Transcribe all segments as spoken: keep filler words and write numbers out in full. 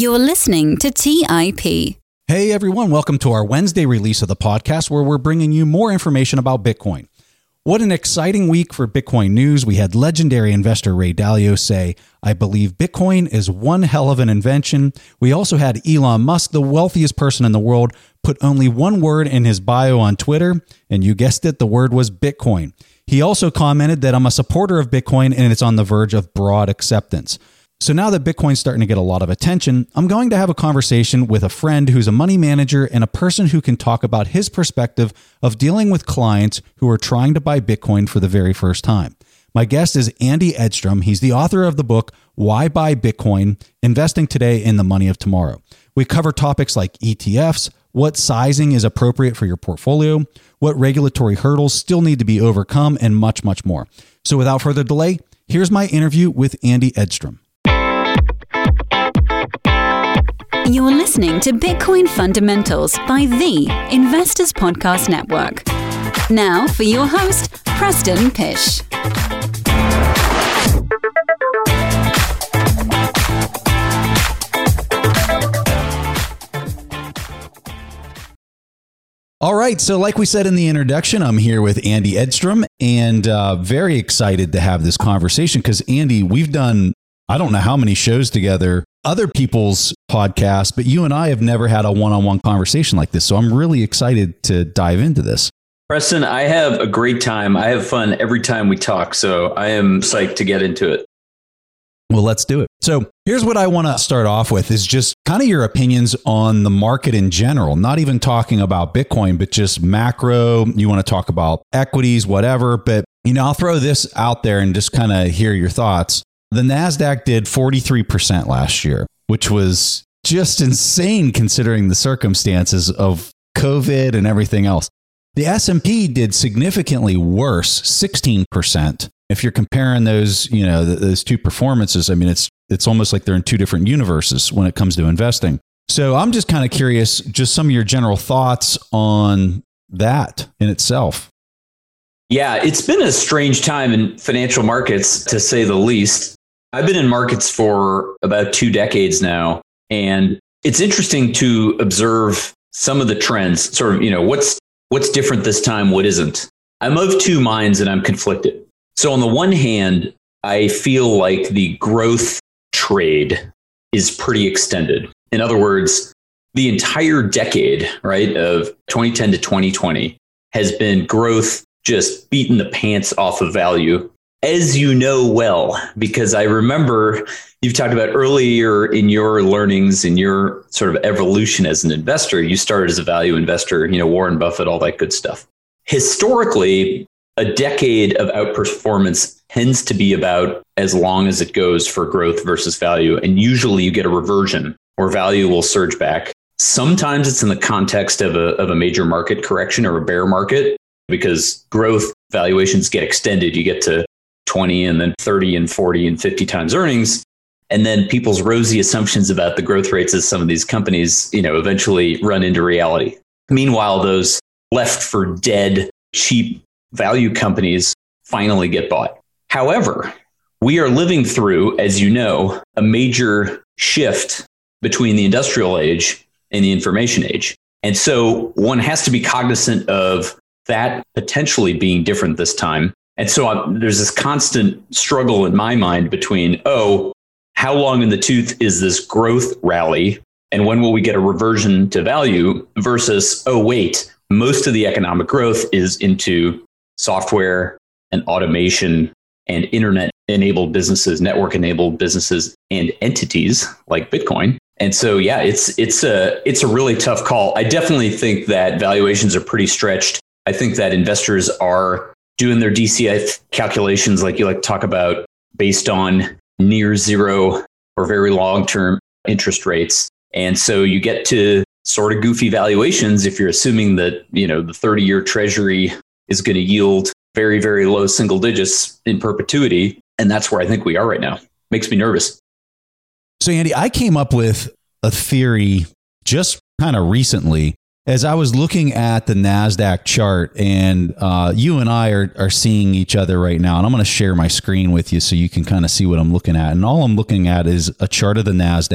You're listening to T I P. Hey everyone, welcome to our Wednesday release of the podcast where we're bringing you more information about Bitcoin. What an exciting week for Bitcoin news. We had legendary investor Ray Dalio say, I believe Bitcoin is one hell of an invention. We also had Elon Musk, the wealthiest person in the world, put only one word in his bio on Twitter, and you guessed it, the word was Bitcoin. He also commented that I'm a supporter of Bitcoin and it's on the verge of broad acceptance. So now that Bitcoin's starting to get a lot of attention, I'm going to have a conversation with a friend who's a money manager and a person who can talk about his perspective of dealing with clients who are trying to buy Bitcoin for the very first time. My guest is Andy Edstrom. He's the author of the book, Why Buy Bitcoin? Investing Today in the Money of Tomorrow. We cover topics like E T Fs, what sizing is appropriate for your portfolio, what regulatory hurdles still need to be overcome, and much, much more. So without further delay, here's my interview with Andy Edstrom. You're listening to Bitcoin Fundamentals by the Investors Podcast Network. Now for your host, Preston Pysh. All right, so like we said in the introduction, I'm here with Andy Edstrom and uh, very excited to have this conversation because, Andy, we've done, I don't know how many shows together, other people's podcasts, but you and I have never had a one-on-one conversation like this. So I'm really excited to dive into this. Preston, I have a great time. I have fun every time we talk. So I am psyched to get into it. Well, let's do it. So here's what I want to start off with is just kind of your opinions on the market in general, not even talking about Bitcoin, but just macro. You want to talk about equities, whatever. But, you know, I'll throw this out there and just kind of hear your thoughts. The NASDAQ did forty-three percent last year, which was just insane considering the circumstances of COVID and everything else. The S and P did significantly worse, sixteen percent. If you're comparing those, you know, those two performances, I mean, it's it's almost like they're in two different universes when it comes to investing. So I'm just kind of curious, just some of your general thoughts on that in itself. Yeah, it's been a strange time in financial markets, to say the least. I've been in markets for about two decades now, and it's interesting to observe some of the trends, sort of, you know, what's what's different this time, what isn't. I'm of two minds and I'm conflicted. So on the one hand, I feel like the growth trade is pretty extended. In other words, the entire decade, right, of twenty ten to twenty twenty has been growth just beating the pants off of value. As you know well, because I remember you've talked about earlier in your learnings, in your sort of evolution as an investor, you started as a value investor, you know, Warren Buffett, all that good stuff. Historically, a decade of outperformance tends to be about as long as it goes for growth versus value. And usually you get a reversion where value will surge back. Sometimes it's in the context of a, of a major market correction or a bear market, because growth valuations get extended. You get to twenty and then thirty and forty and fifty times earnings. And then people's rosy assumptions about the growth rates of some of these companies, you know, eventually run into reality. Meanwhile, those left for dead, cheap value companies finally get bought. However, we are living through, as you know, a major shift between the industrial age and the information age. And so one has to be cognizant of that potentially being different this time. And so I'm, there's this constant struggle in my mind between, oh, how long in the tooth is this growth rally? And when will we get a reversion to value versus, oh, wait, most of the economic growth is into software and automation and internet-enabled businesses, network-enabled businesses, and entities like Bitcoin. And so, yeah, it's it's a it's a really tough call. I definitely think that valuations are pretty stretched. I think that investors are doing their D C F calculations, like you like to talk about, based on near zero or very long-term interest rates. And so you get to sort of goofy valuations if you're assuming that, you know, the thirty-year treasury is going to yield very, very low single digits in perpetuity. And that's where I think we are right now. Makes me nervous. So, Andy, I came up with a theory just kind of recently as I was looking at the NASDAQ chart, and uh, you and I are, are seeing each other right now. And I'm going to share my screen with you so you can kind of see what I'm looking at. And all I'm looking at is a chart of the NASDAQ.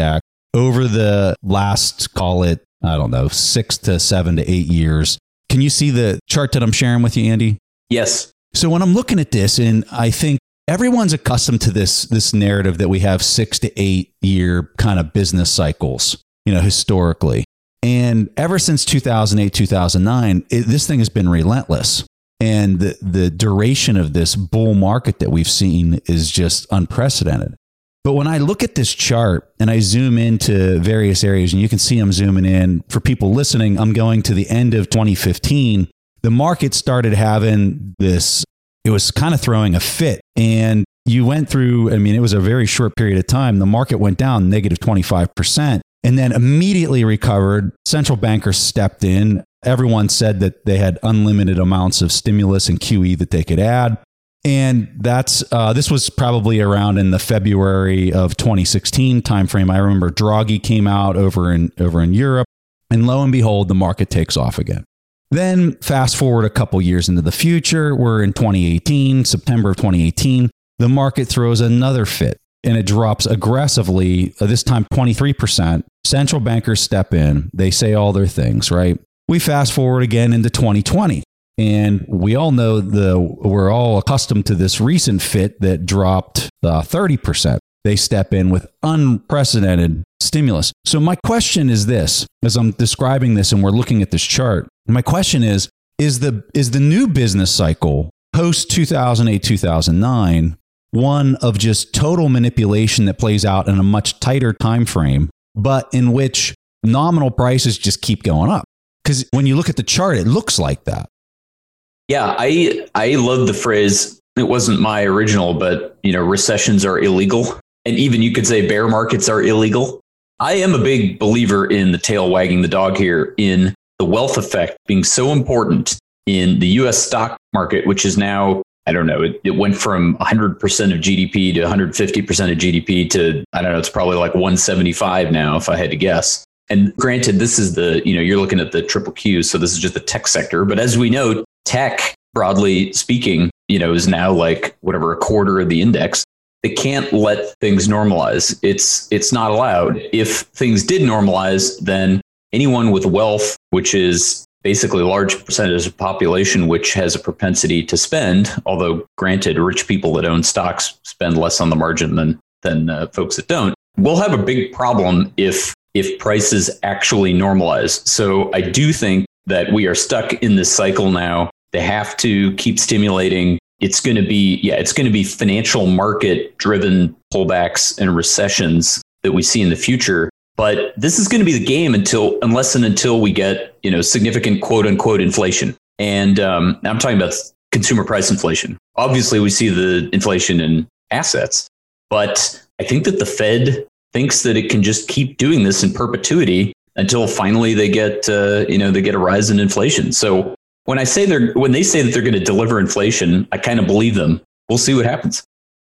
over the last, call it, I don't know, six to seven to eight years. Can you see the chart that I'm sharing with you, Andy? Yes. So when I'm looking at this, and I think everyone's accustomed to this, this narrative that we have six to eight year kind of business cycles, you know, historically. And ever since two thousand eight, two thousand nine, it, this thing has been relentless. And the, the duration of this bull market that we've seen is just unprecedented. But when I look at this chart and I zoom into various areas, and you can see I'm zooming in, for people listening, I'm going to the end of twenty fifteen. The market started having this, it was kind of throwing a fit. And you went through, I mean, it was a very short period of time. The market went down negative twenty-five percent and then immediately recovered. Central bankers stepped in. Everyone said that they had unlimited amounts of stimulus and Q E that they could add. And that's uh, this was probably around in the February of twenty sixteen timeframe. I remember Draghi came out over in over in Europe, and lo and behold, the market takes off again. Then fast forward a couple years into the future, we're in twenty eighteen, September of twenty eighteen. The market throws another fit, and it drops aggressively. Uh, this time, twenty-three percent. Central bankers step in. They say all their things, right? We fast forward again into twenty twenty. And we all know the we're all accustomed to this recent fit that dropped uh, thirty percent. They step in with unprecedented stimulus. So my question is this, as I'm describing this and we're looking at this chart, my question is, is the is the new business cycle post two thousand eight, two thousand nine one of just total manipulation that plays out in a much tighter time frame, but in which nominal prices just keep going up? Because when you look at the chart, it looks like that. Yeah, I I love the phrase. It wasn't my original, but you know, recessions are illegal, and even you could say bear markets are illegal. I am a big believer in the tail wagging the dog here, in the wealth effect being so important in the U S stock market, which is now, I don't know, it, it went from one hundred percent of G D P to one hundred fifty percent of G D P to, I don't know, it's probably like one seventy-five now, if I had to guess. And granted, this is the, you know, you're looking at the triple Q, so this is just the tech sector. But as we know, tech, broadly speaking, you know, is now like whatever, a quarter of the index. They can't let things normalize. It's it's not allowed. If things did normalize, then anyone with wealth, which is basically a large percentage of the population, which has a propensity to spend, although granted, rich people that own stocks spend less on the margin than than uh, folks that don't, will have a big problem if if prices actually normalize. So I do think that we are stuck in this cycle now. They have to keep stimulating. It's going to be, yeah, it's going to be financial market driven pullbacks and recessions that we see in the future. But this is going to be the game until, unless and until we get, you know, significant quote unquote inflation. And um, I'm talking about consumer price inflation. Obviously, we see the inflation in assets, but I think that the Fed thinks that it can just keep doing this in perpetuity until finally they get, uh, you know, they get a rise in inflation. So when I say they're, when they say that they're going to deliver inflation, I kind of believe them. We'll see what happens.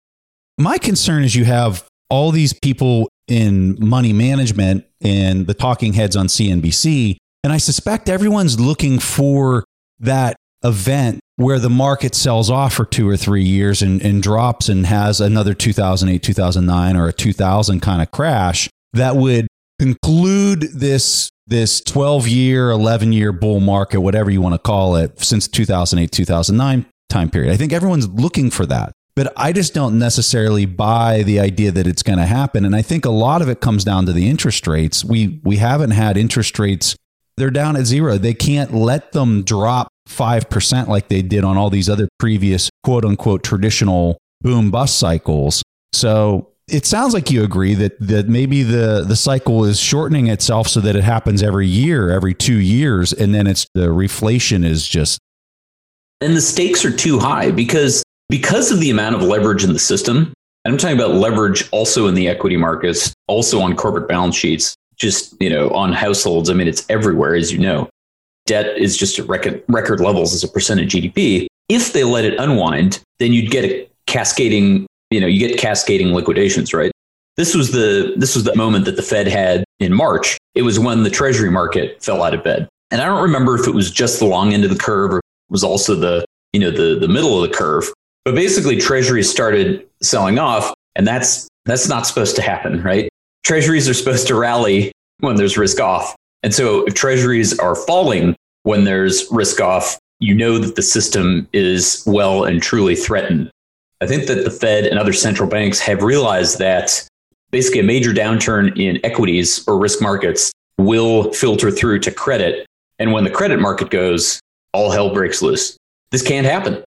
My concern is you have all these people in money management and the talking heads on C N B C, and I suspect everyone's looking for that event where the market sells off for two or three years and, and drops and has another two thousand eight, two thousand nine or a two thousand kind of crash that would conclude this this twelve-year, eleven-year bull market, whatever you want to call it, since two thousand eight, two thousand nine time period. I think everyone's looking for that. But I just don't necessarily buy the idea that it's going to happen. And I think a lot of it comes down to the interest rates. We we haven't had interest rates. They're down at zero. They can't let them drop five percent like they did on all these other previous quote unquote traditional boom bust cycles. So it sounds like you agree that that maybe the, the cycle is shortening itself so that it happens every year, every two years. And then it's the reflation is just. And the stakes are too high because because of the amount of leverage in the system. And I'm talking about leverage also in the equity markets, also on corporate balance sheets, just, you know, on households. I mean, it's everywhere, as you know. Debt is just at record, record levels as a percent of G D P. If they let it unwind, then you'd get a cascading, you know, you get cascading liquidations, right? This was the this was the moment that the Fed had in March. It was when the Treasury market fell out of bed. And I don't remember if it was just the long end of the curve or it was also the, you know, the, the middle of the curve. But basically, Treasuries started selling off, and that's that's not supposed to happen, right? treasuries are supposed to rally when there's risk off. And so if treasuries are falling when there's risk off, you know that the system is well and truly threatened. I think that the Fed and other central banks have realized that basically a major downturn in equities or risk markets will filter through to credit. And when the credit market goes, all hell breaks loose. This can't happen.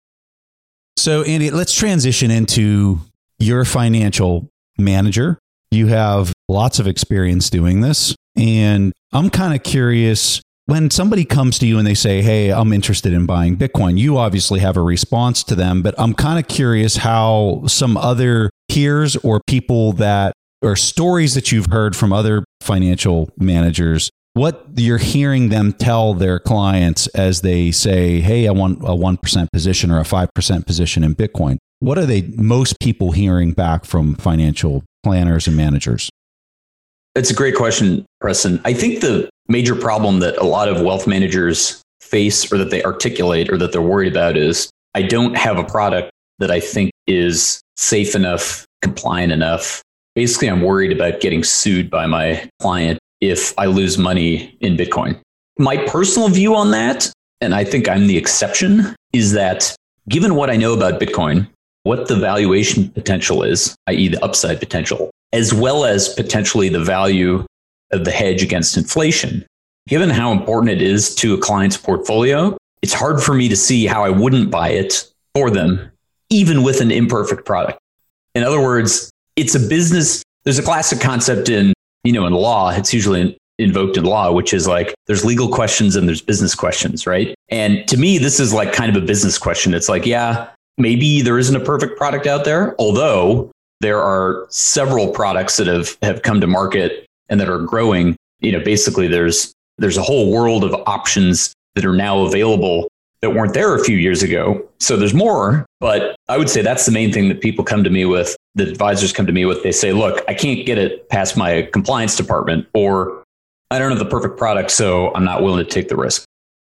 So, Andy, let's transition into your financial manager. You have lots of experience doing this. And I'm kind of curious, when somebody comes to you and they say, hey, I'm interested in buying Bitcoin, you obviously have a response to them. But I'm kind of curious how some other peers or people that or stories that you've heard from other financial managers, what you're hearing them tell their clients as they say, hey, I want a one percent position or a five percent position in Bitcoin. What are they most people hearing back from financial planners and managers? It's a great question, Preston. I think the major problem that a lot of wealth managers face or that they articulate or that they're worried about is, I don't have a product that I think is safe enough, compliant enough. Basically, I'm worried about getting sued by my client if I lose money in Bitcoin. My personal view on that, and I think I'm the exception, is that given what I know about Bitcoin, what the valuation potential is, that is the upside potential, as well as potentially the value of the hedge against inflation, given how important it is to a client's portfolio, it's hard for me to see how I wouldn't buy it for them, even with an imperfect product. In other words, it's a business. There's a classic concept in, you know, in law, it's usually invoked in law, which is like, there's legal questions and there's business questions, right? And to me, this is like kind of a business question. It's like, yeah, maybe there isn't a perfect product out there, although there are several products that have, have come to market and that are growing. You know, basically there's, there's a whole world of options that are now available that weren't there a few years ago. So there's more, but I would say that's the main thing that people come to me with, that advisors come to me with. They say, look, I can't get it past my compliance department, or I don't have the perfect product, so I'm not willing to take the risk.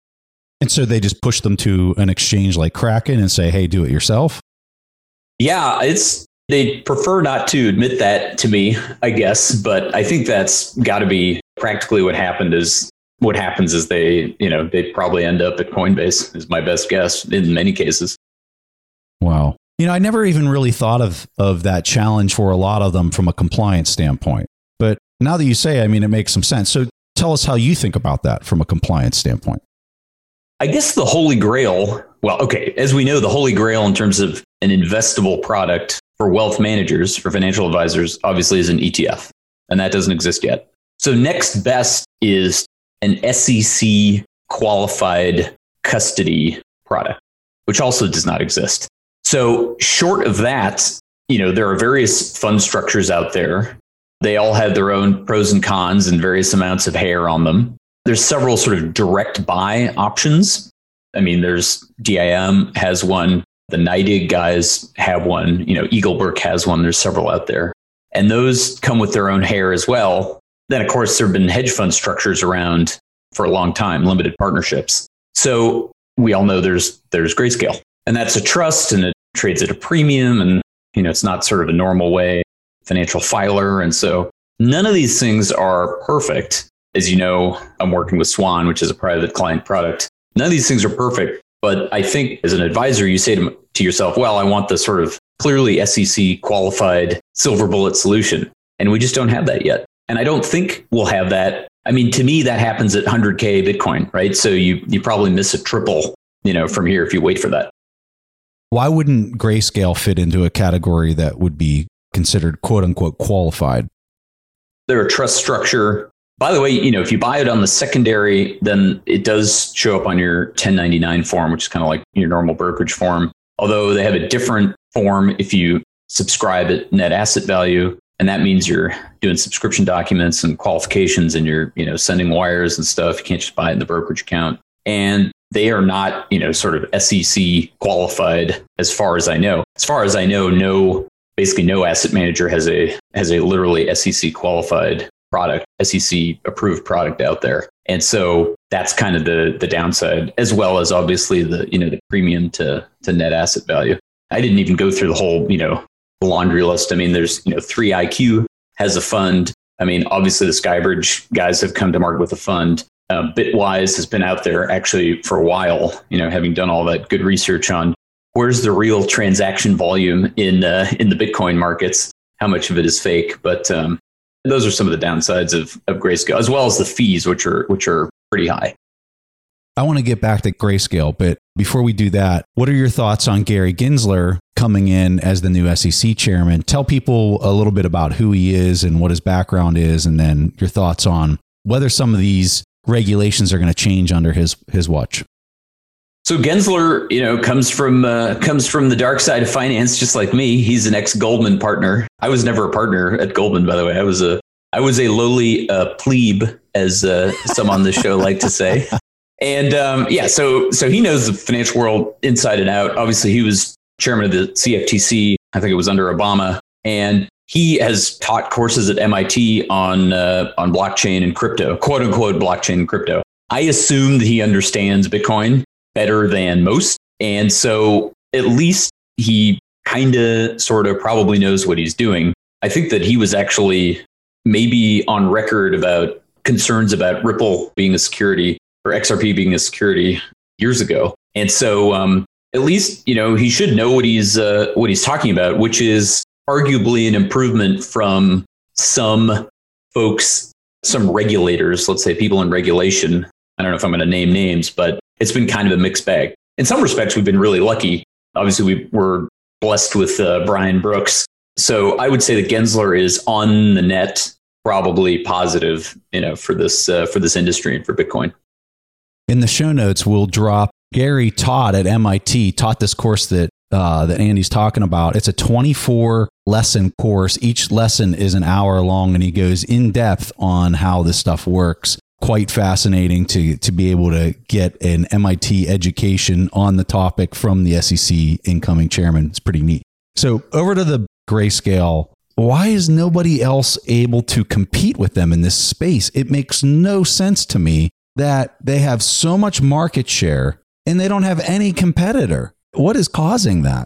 And so they just push them to an exchange like Kraken and say, hey, do it yourself? Yeah, it's they prefer not to admit that to me, I guess. But I think that's got to be practically what happened is what happens is they, you know, they probably end up at Coinbase is my best guess in many cases. Wow. You know, I never even really thought of, of that challenge for a lot of them from a compliance standpoint. But now that you say, I mean, it makes some sense. So tell us how you think about that from a compliance standpoint. I guess the holy grail, well, okay, as we know, the holy grail in terms of an investable product for wealth managers, for financial advisors, obviously is an E T F. And that doesn't exist yet. So next best is an S E C qualified custody product, which also does not exist. So short of that, you know, there are various fund structures out there. They all have their own pros and cons and various amounts of hair on them. There's several sort of direct buy options. I mean, there's D I M has one. The NYDIG guys have one. You know, Eaglebrook has one. There's several out there. And those come with their own hair as well. Then, of course, there have been hedge fund structures around for a long time, limited partnerships. So we all know there's there's Grayscale. And that's a trust, and it trades at a premium. And, you know, it's not sort of a normal way financial filer. And so none of these things are perfect. As you know, I'm working with Swan, which is a private client product. None of these things are perfect. But I think as an advisor, you say to, to yourself, well, I want the sort of clearly S E C qualified silver bullet solution. And we just don't have that yet. And I don't think we'll have that. I mean, to me, that happens at one hundred K Bitcoin, right? So you you probably miss a triple, you know, from here if you wait for that. Why wouldn't Grayscale fit into a category that would be considered quote unquote qualified? They're a trust structure. By the way, you know, if you buy it on the secondary, then it does show up on your ten ninety-nine form, which is kind of like your normal brokerage form. Although they have a different form if you subscribe at net asset value. And that means you're doing subscription documents and qualifications, and you're, you know, sending wires and stuff. You can't just buy it in the brokerage account. And they are not, you know, sort of S E C qualified as far as I know. As far as I know, no, basically no asset manager has a has a literally S E C qualified product, S E C approved product out there. And so that's kind of the the downside, as well as obviously the, you know, the premium to to net asset value. I didn't even go through the whole, you know, laundry list. I mean, there's, you know, three I Q has a fund. I mean, obviously the Skybridge guys have come to market with a fund. Uh, Bitwise has been out there actually for a while, you know, having done all that good research on where's the real transaction volume in uh, in the Bitcoin markets, how much of it is fake. But um, those are some of the downsides of, of Grayscale, as well as the fees, which are which are pretty high. I want to get back to Grayscale, but before we do that, what are your thoughts on Gary Gensler coming in as the new S E C chairman? Tell people a little bit about who he is and what his background is, and then your thoughts on whether some of these regulations are going to change under his his watch. So Gensler, you know, comes from uh, comes from the dark side of finance, just like me. He's an ex-Goldman partner. I was never a partner at Goldman, by the way. I was a I was a lowly uh, plebe, as uh, some on this show like to say. And um, yeah, so so he knows the financial world inside and out. Obviously, he was chairman of the C F T C. I think it was under Obama, and he has taught courses at M I T on uh, on blockchain and crypto, quote unquote, blockchain and crypto. I assume that he understands Bitcoin better than most, and so at least he kind of, sort of, probably knows what he's doing. I think that he was actually maybe on record about concerns about Ripple being a security, or X R P being a security, years ago. And so um, at least, you know, he should know what he's uh, what he's talking about, which is arguably an improvement from some folks, some regulators, let's say people in regulation. I don't know if I'm going to name names, but it's been kind of a mixed bag. In some respects, we've been really lucky. Obviously, we were blessed with uh, Brian Brooks. So I would say that Gensler is on the net, probably positive, you know, for this uh, for this industry and for Bitcoin. In the show notes, we'll drop Gary taught at M I T, taught this course that uh, that Andy's talking about. It's a twenty-four lesson course. Each lesson is an hour long, and he goes in depth on how this stuff works. Quite fascinating to to be able to get an M I T education on the topic from the S E C incoming chairman. It's pretty neat. So over to the Grayscale. Why is nobody else able to compete with them in this space? It makes no sense to me that they have so much market share and they don't have any competitor. What is causing that?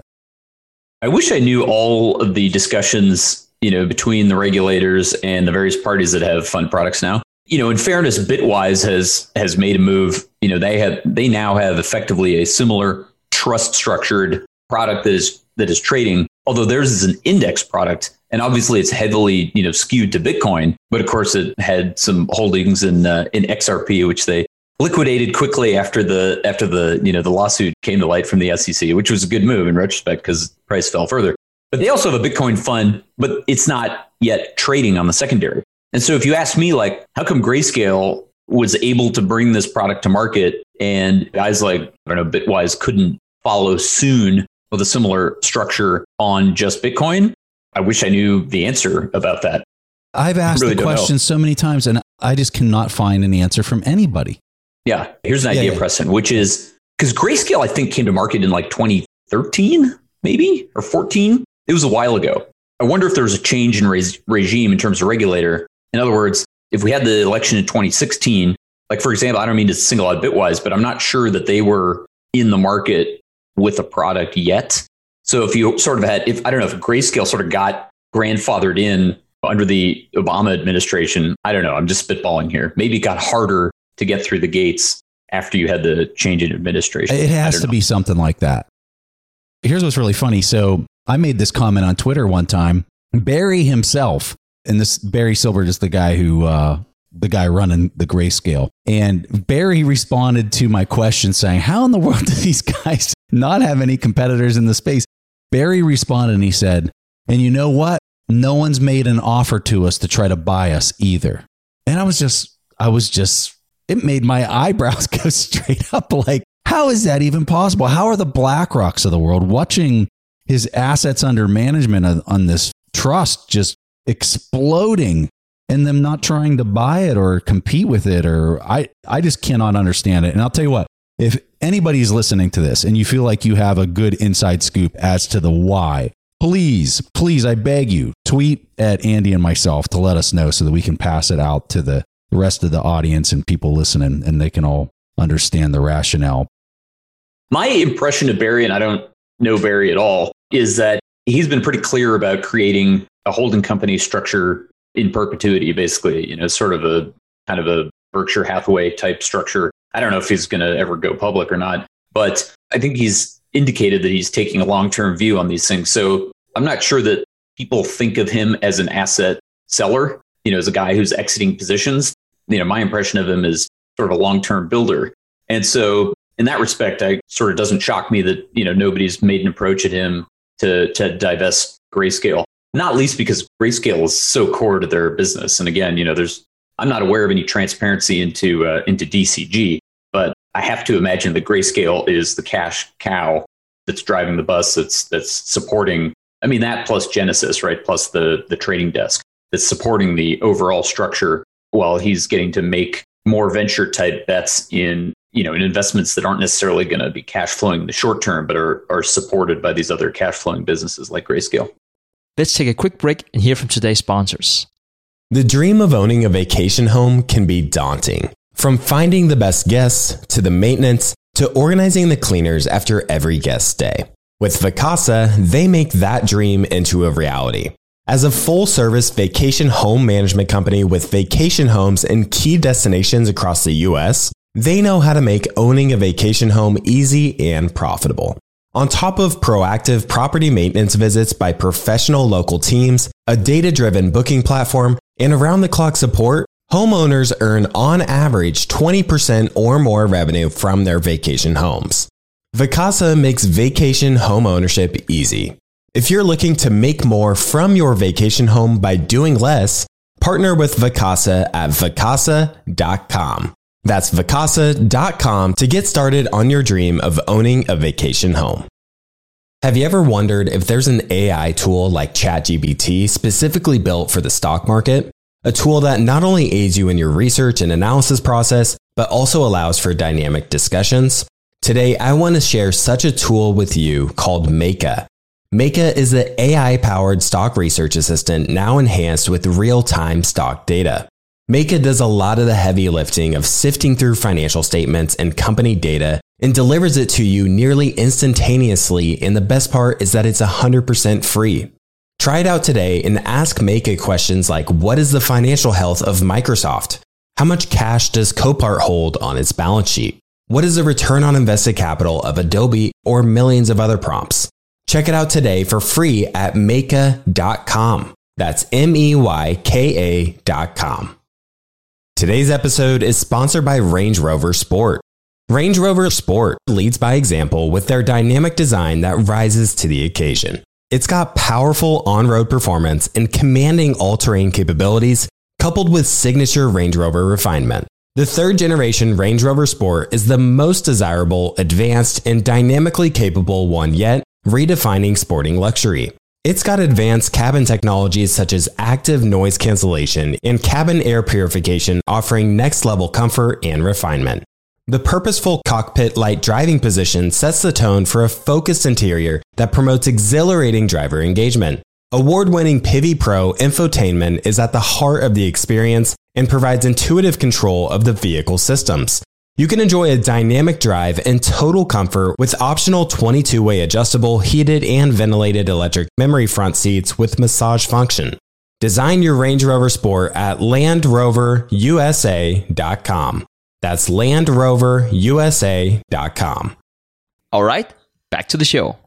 I wish I knew all of the discussions, you know, between the regulators and the various parties that have fund products now. You know, in fairness, Bitwise has has made a move. You know, they have they now have effectively a similar trust structured product that is that is trading, although theirs is an index product. And obviously it's heavily, you know, skewed to Bitcoin. But of course, it had some holdings in uh, in X R P, which they liquidated quickly after the after the, you know, the lawsuit came to light from the S E C, which was a good move in retrospect because the price fell further. But they also have a Bitcoin fund, but it's not yet trading on the secondary. And so if you ask me, like, how come Grayscale was able to bring this product to market and guys like, I don't know, Bitwise couldn't follow soon with a similar structure on just Bitcoin? I wish I knew the answer about that. I've asked really the question so many times and I just cannot find an answer from anybody. Yeah. Here's an idea, yeah, yeah. Preston, which is because Grayscale, I think, came to market in like twenty thirteen, maybe, or fourteen. It was a while ago. I wonder if there was a change in res- regime in terms of regulator. In other words, if we had the election in twenty sixteen, like, for example, I don't mean to single out Bitwise, but I'm not sure that they were in the market with a product yet. So if you sort of had, if I don't know, if Grayscale sort of got grandfathered in under the Obama administration, I don't know, I'm just spitballing here. Maybe it got harder to get through the gates after you had the change in administration. It has to know. be something like that. Here's what's really funny. So I made this comment on Twitter one time. Barry himself, and this Barry Silver is the guy who, uh, the guy running the Grayscale. And Barry responded to my question saying, how in the world do these guys not have any competitors in the space? Barry responded and he said, and you know what? No one's made an offer to us to try to buy us either. And I was just, I was just, it made my eyebrows go straight up. Like, how is that even possible? How are the BlackRocks of the world watching his assets under management on, on this trust just exploding and them not trying to buy it or compete with it? Or I, I just cannot understand it. And I'll tell you what, if anybody's listening to this and you feel like you have a good inside scoop as to the why, please, please, I beg you, tweet at Andy and myself to let us know so that we can pass it out to the rest of the audience and people listening and they can all understand the rationale. My impression of Barry, and I don't know Barry at all, is that he's been pretty clear about creating a holding company structure in perpetuity, basically, you know, sort of a kind of a Berkshire Hathaway type structure. I don't know if he's going to ever go public or not, but I think he's indicated that he's taking a long-term view on these things. So I'm not sure that people think of him as an asset seller, you know, as a guy who's exiting positions. You know, my impression of him is sort of a long-term builder. And so in that respect, I sort of doesn't shock me that, you know, nobody's made an approach at him to, to divest Grayscale, not least because Grayscale is so core to their business. And again, you know, there's, I'm not aware of any transparency into, uh, into D C G, but I have to imagine that Grayscale is the cash cow that's driving the bus, that's, that's supporting, I mean, that plus Genesis, right? Plus the, the trading desk that's supporting the overall structure while he's getting to make more venture type bets in, you know, in investments that aren't necessarily going to be cash flowing in the short term, but are, are supported by these other cash flowing businesses like Grayscale. Let's take a quick break and hear from today's sponsors. The dream of owning a vacation home can be daunting. From finding the best guests to the maintenance to organizing the cleaners after every guest stay. With Vacasa, they make that dream into a reality. As a full-service vacation home management company with vacation homes in key destinations across the U S, they know how to make owning a vacation home easy and profitable. On top of proactive property maintenance visits by professional local teams, a data-driven booking platform, and around-the-clock support, homeowners earn on average twenty percent or more revenue from their vacation homes. Vacasa makes vacation home ownership easy. If you're looking to make more from your vacation home by doing less, partner with Vacasa at vacasa dot com. That's vacasa dot com to get started on your dream of owning a vacation home. Have you ever wondered if there's an A I tool like ChatGPT specifically built for the stock market? A tool that not only aids you in your research and analysis process, but also allows for dynamic discussions? Today, I want to share such a tool with you called Meka. Meka is an A I-powered stock research assistant now enhanced with real-time stock data. Meka does a lot of the heavy lifting of sifting through financial statements and company data and delivers it to you nearly instantaneously, and the best part is that it's one hundred percent free. Try it out today and ask Meka questions like, what is the financial health of Microsoft? How much cash does Copart hold on its balance sheet? What is the return on invested capital of Adobe, or millions of other prompts? Check it out today for free at meka dot com. That's M E Y K A dot com. Today's episode is sponsored by Range Rover Sport. Range Rover Sport leads by example with their dynamic design that rises to the occasion. It's got powerful on-road performance and commanding all-terrain capabilities, coupled with signature Range Rover refinement. The third generation Range Rover Sport is the most desirable, advanced, and dynamically capable one yet, redefining sporting luxury. It's got advanced cabin technologies such as active noise cancellation and cabin air purification, offering next-level comfort and refinement. The purposeful cockpit light driving position sets the tone for a focused interior that promotes exhilarating driver engagement. Award-winning Pivi Pro infotainment is at the heart of the experience and provides intuitive control of the vehicle systems. You can enjoy a dynamic drive and total comfort with optional twenty-two way adjustable, heated and ventilated electric memory front seats with massage function. Design your Range Rover Sport at land rover u s a dot com. That's land rover u s a dot com. All right, back to the show.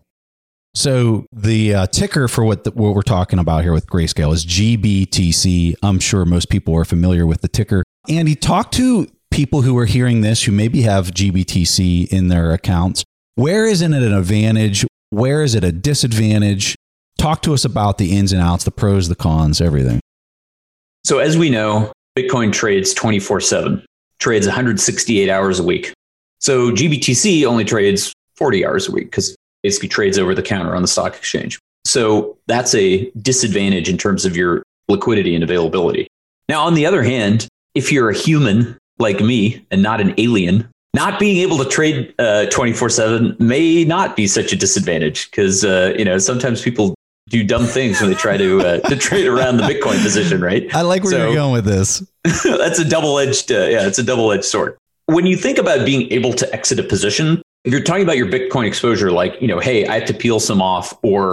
So the uh, ticker for what, the, what we're talking about here with Grayscale is G B T C. I'm sure most people are familiar with the ticker. Andy, talk to people who are hearing this who maybe have G B T C in their accounts. Where is it an advantage? Where is it a disadvantage? Talk to us about the ins and outs, the pros, the cons, everything. So as we know, Bitcoin trades twenty-four seven, trades one hundred sixty-eight hours a week. So G B T C only trades forty hours a week because basically trades over the counter on the stock exchange. So that's a disadvantage in terms of your liquidity and availability. Now, on the other hand, if you're a human like me and not an alien, not being able to trade uh, twenty-four seven may not be such a disadvantage because, uh, you know, sometimes people do dumb things when they try to uh, to trade around the Bitcoin position, right? I like where so, you're going with this. That's a double-edged, uh, yeah, it's a double-edged sword. When you think about being able to exit a position, if you're talking about your Bitcoin exposure, like, you know, hey, I have to peel some off, or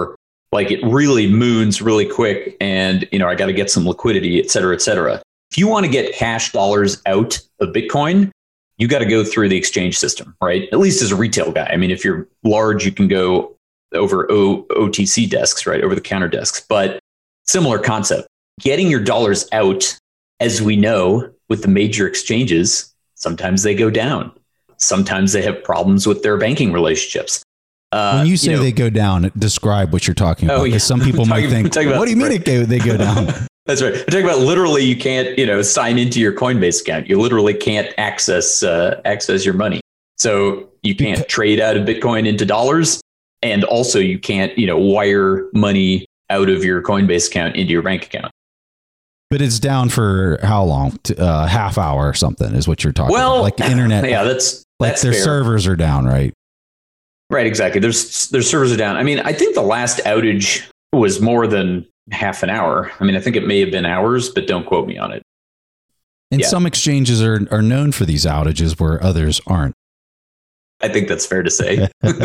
Like it really moons really quick and, you know, I got to get some liquidity, et cetera, et cetera. If you want to get cash dollars out of Bitcoin, you got to go through the exchange system, right? At least as a retail guy. I mean, if you're large, you can go over o- OTC desks, right? Over the counter desks, but similar concept. Getting your dollars out, as we know, with the major exchanges, sometimes they go down. Sometimes they have problems with their banking relationships. Uh, when you say you know, they go down, describe what you're talking about. Oh, because yeah. some people talking, might think, about, what do you mean right. it go, they go down? That's right. I'm talking about literally you can't, you know, sign into your Coinbase account. You literally can't access uh, access your money. So you can't trade out of Bitcoin into dollars. And also you can't, you know, wire money out of your Coinbase account into your bank account. But it's down for how long? Uh, half hour or something is what you're talking well, about. Like the internet. Yeah, that's like that's their fair. servers are down, right? Right, exactly. There's their servers are down. I mean, I think the last outage was more than half an hour. I mean, I think it may have been hours, but don't quote me on it. And Yeah. some exchanges are, are known for these outages where others aren't. I think that's fair to say. And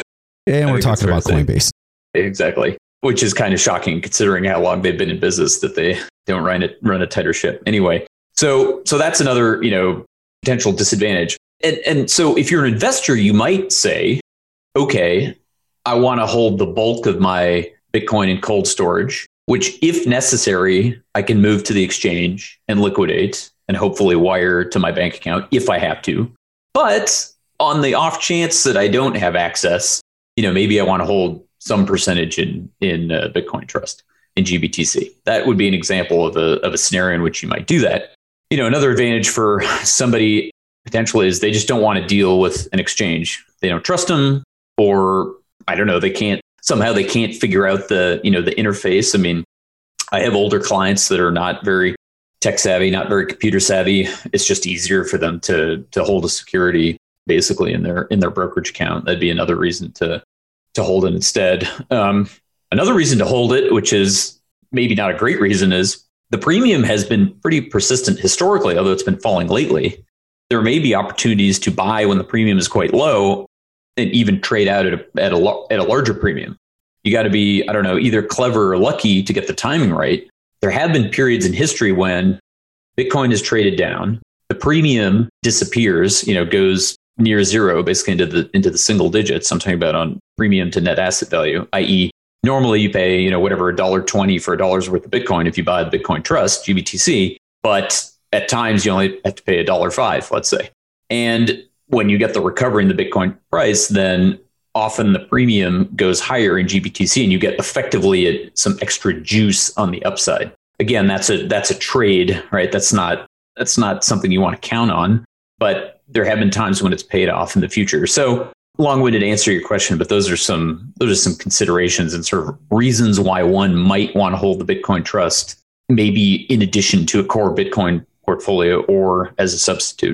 we're think talking about it's fair to Coinbase. Exactly. Which is kind of shocking considering how long they've been in business that they don't run it run a tighter ship. Anyway, so so that's another, you know, potential disadvantage. And and so if you're an investor, you might say, okay, I want to hold the bulk of my Bitcoin in cold storage, which if necessary, I can move to the exchange and liquidate and hopefully wire to my bank account if I have to. But on the off chance that I don't have access, you know, maybe I want to hold some percentage in in uh, Bitcoin Trust in G B T C. That would be an example of a of a scenario in which you might do that. You know, another advantage for somebody potentially is they just don't want to deal with an exchange. They don't trust them, or I don't know, they can't somehow they can't figure out the, you know, the interface. I mean, I have older clients that are not very tech savvy, not very computer savvy. It's just easier for them to to hold a security basically in their in their brokerage account. That'd be another reason to to hold it instead. Um, another reason to hold it, which is maybe not a great reason, is the premium has been pretty persistent historically, although it's been falling lately. There may be opportunities to buy when the premium is quite low and even trade out at a, at a, at a larger premium. You got to be, I don't know, either clever or lucky to get the timing right. There have been periods in history when Bitcoin is traded down, the premium disappears, you know, goes near zero, basically into the into the single digits. I'm talking about on premium to net asset value, that is, normally you pay, you know, whatever, a dollar twenty for a dollar's worth of Bitcoin if you buy the Bitcoin Trust, G B T C, but at times you only have to pay a dollar five, let's say. And when you get the recovery in the Bitcoin price, then often the premium goes higher in G B T C and you get effectively a, some extra juice on the upside. Again, that's a that's a trade, right? That's not that's not something you want to count on, but there have been times when it's paid off in the future. So long-winded answer to your question, but those are some those are some considerations and sort of reasons why one might want to hold the Bitcoin Trust, maybe in addition to a core Bitcoin portfolio or as a substitute.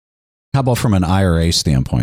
How about from an I R A standpoint?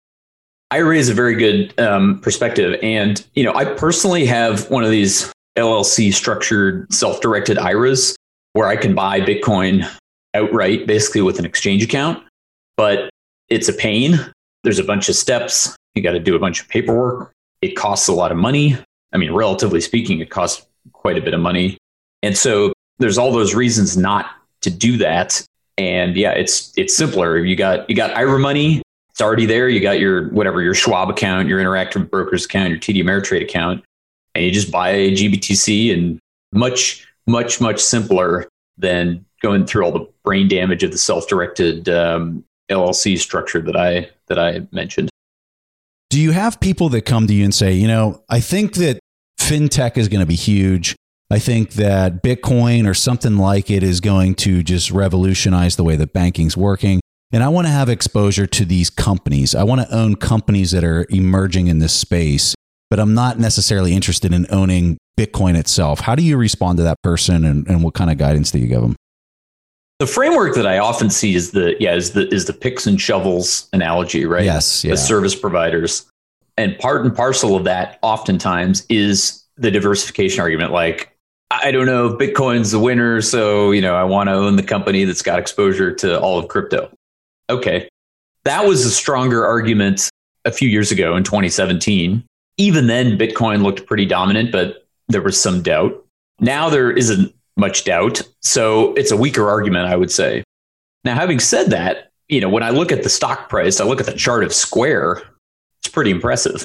I R A is a very good um, perspective. And, you know, I personally have one of these L L C structured self-directed I R As where I can buy Bitcoin outright, basically with an exchange account. But it's a pain. There's a bunch of steps. You got to do a bunch of paperwork. It costs a lot of money. I mean, relatively speaking, it costs quite a bit of money. And so there's all those reasons not to do that. And yeah, it's it's simpler. You got you got I R A money. It's already there. You got your whatever, your Schwab account, your Interactive Brokers account, your T D Ameritrade account, and you just buy a G B T C, and much, much, much simpler than going through all the brain damage of the self-directed um, L L C structure that I that I mentioned. Do you have people that come to you and say, you know, I think that fintech is going to be huge. I think that Bitcoin or something like it is going to just revolutionize the way that banking's working. And I want to have exposure to these companies. I want to own companies that are emerging in this space, but I'm not necessarily interested in owning Bitcoin itself. How do you respond to that person, and, and what kind of guidance do you give them? The framework that I often see is the yeah is the is the picks and shovels analogy, right? Yes, yeah. The service providers, and part and parcel of that oftentimes is the diversification argument. Like, I don't know if Bitcoin's the winner, so you know I want to own the company that's got exposure to all of crypto. Okay, that was a stronger argument a few years ago in twenty seventeen even then, Bitcoin looked pretty dominant, but there was some doubt. Now there isn't much doubt. So it's a weaker argument, I would say. Now, having said that, you know, when I look at the stock price, I look at the chart of Square, it's pretty impressive.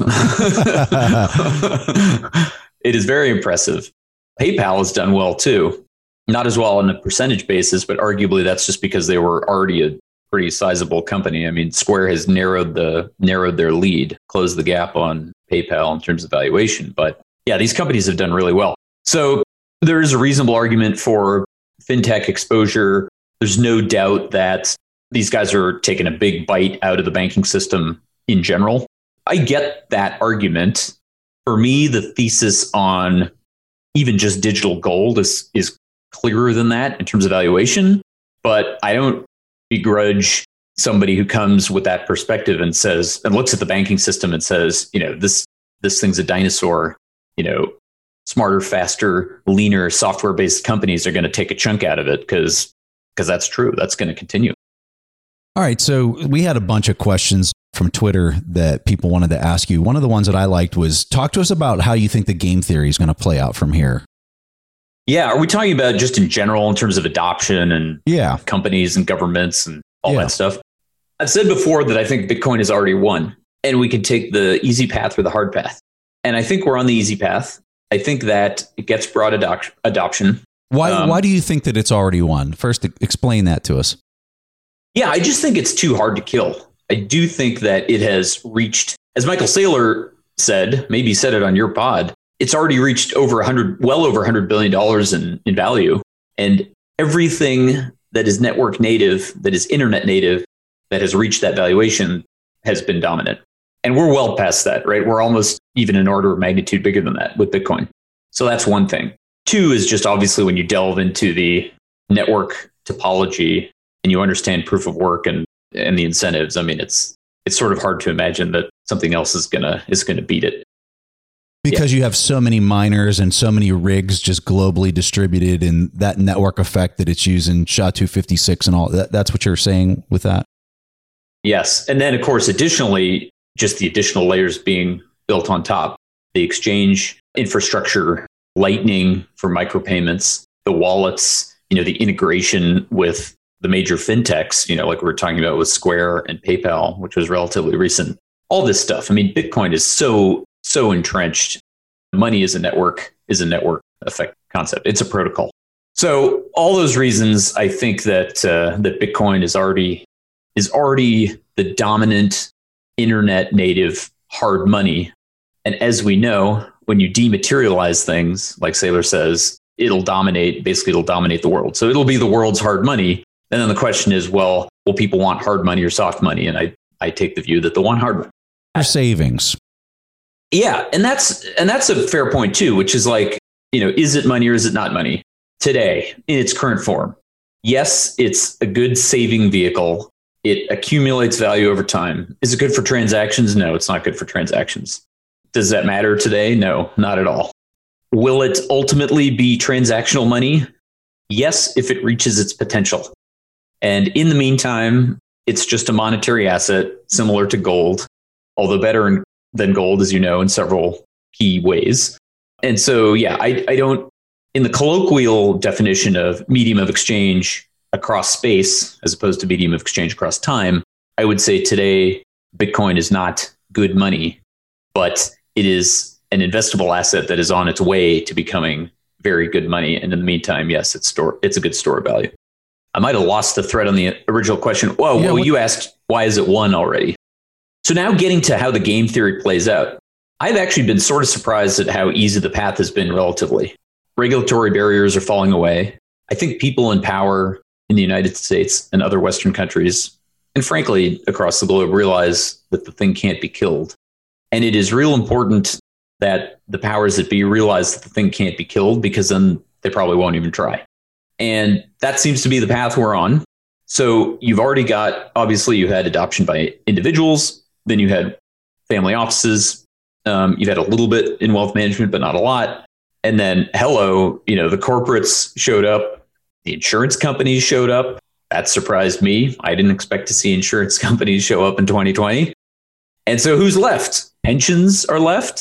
It is very impressive. PayPal has done well too. Not as well on a percentage basis, but arguably that's just because they were already a pretty sizable company. I mean, Square has narrowed the narrowed their lead, closed the gap on PayPal in terms of valuation. But yeah, these companies have done really well. So there is a reasonable argument for fintech exposure. There's no doubt that these guys are taking a big bite out of the banking system in general. I get that argument. For me, the thesis on even just digital gold is, is clearer than that in terms of valuation. But I don't begrudge somebody who comes with that perspective and says, and looks at the banking system and says, you know, this this thing's a dinosaur. You know, smarter, faster, leaner, software-based companies are going to take a chunk out of it because because that's true. That's going to continue. All right. So we had a bunch of questions from Twitter that people wanted to ask you. One of the ones that I liked was, talk to us about how you think the game theory is going to play out from here. Yeah. Are we talking about just in general in terms of adoption and yeah. companies and governments and all yeah. that stuff? I've said before that I think Bitcoin has already won and we can take the easy path or the hard path. And I think we're on the easy path. I think that it gets broad adoc- adoption. Why, um, why do you think that it's already won? First, explain that to us. Yeah, I just think it's too hard to kill. I do think that it has reached, as Michael Saylor said, maybe he said it on your pod, it's already reached over one hundred, well over one hundred billion dollars in, in value. And everything that is network native, that is internet native, that has reached that valuation has been dominant. And we're well past that, right? We're almost even an order of magnitude bigger than that with Bitcoin. So that's one thing. Two is just obviously when you delve into the network topology and you understand proof of work and, and the incentives, I mean, it's it's sort of hard to imagine that something else is gonna is gonna beat it. Because yeah. you have so many miners and so many rigs just globally distributed, and that network effect that it's using S H A two fifty-six and all that. That's what you're saying with that? Yes. And then, of course, additionally, just the additional layers being built on top, the exchange infrastructure, Lightning for micropayments, the wallets, you know, the integration with the major fintechs, you know, like we were talking about with Square and PayPal, which was relatively recent. All this stuff. I mean, Bitcoin is so, so entrenched. Money is a network, is a network effect concept. It's a protocol. So all those reasons, I think that uh, that Bitcoin is already is already the dominant internet native hard money. And as we know, when you dematerialize things, like Saylor says, it'll dominate, basically it'll dominate the world. So it'll be the world's hard money. And then the question is, well, will people want hard money or soft money? And I, I take the view that they want hard money. For savings. Yeah. And that's, and that's a fair point too, which is like, you know, is it money or is it not money today in its current form? Yes, it's a good saving vehicle. It accumulates value over time. Is it good for transactions? No, it's not good for transactions. Does that matter today? No, not at all. Will it ultimately be transactional money? Yes, if it reaches its potential. And in the meantime, it's just a monetary asset similar to gold, although better in, than gold, as you know, in several key ways. And so, yeah, I, I don't, in the colloquial definition of medium of exchange across space, as opposed to medium of exchange across time, I would say today, Bitcoin is not good money, but it is an investable asset that is on its way to becoming very good money. And in the meantime, yes, it's store, it's a good store of value. I might have lost the thread on the original question. Whoa, yeah, well, what- you asked, why is it one already? So now getting to how the game theory plays out, I've actually been sort of surprised at how easy the path has been relatively. Regulatory barriers are falling away. I think people in power in the United States and other Western countries, and frankly, across the globe, realize that the thing can't be killed. And it is real important that the powers that be realize that the thing can't be killed, because then they probably won't even try. And that seems to be the path we're on. So you've already got, obviously, you had adoption by individuals, then you had family offices, um, you've had a little bit in wealth management, but not a lot. And then, hello, you know, the corporates showed up, the insurance companies showed up. That surprised me. I didn't expect to see insurance companies show up in twenty twenty. And so who's left? Pensions are left.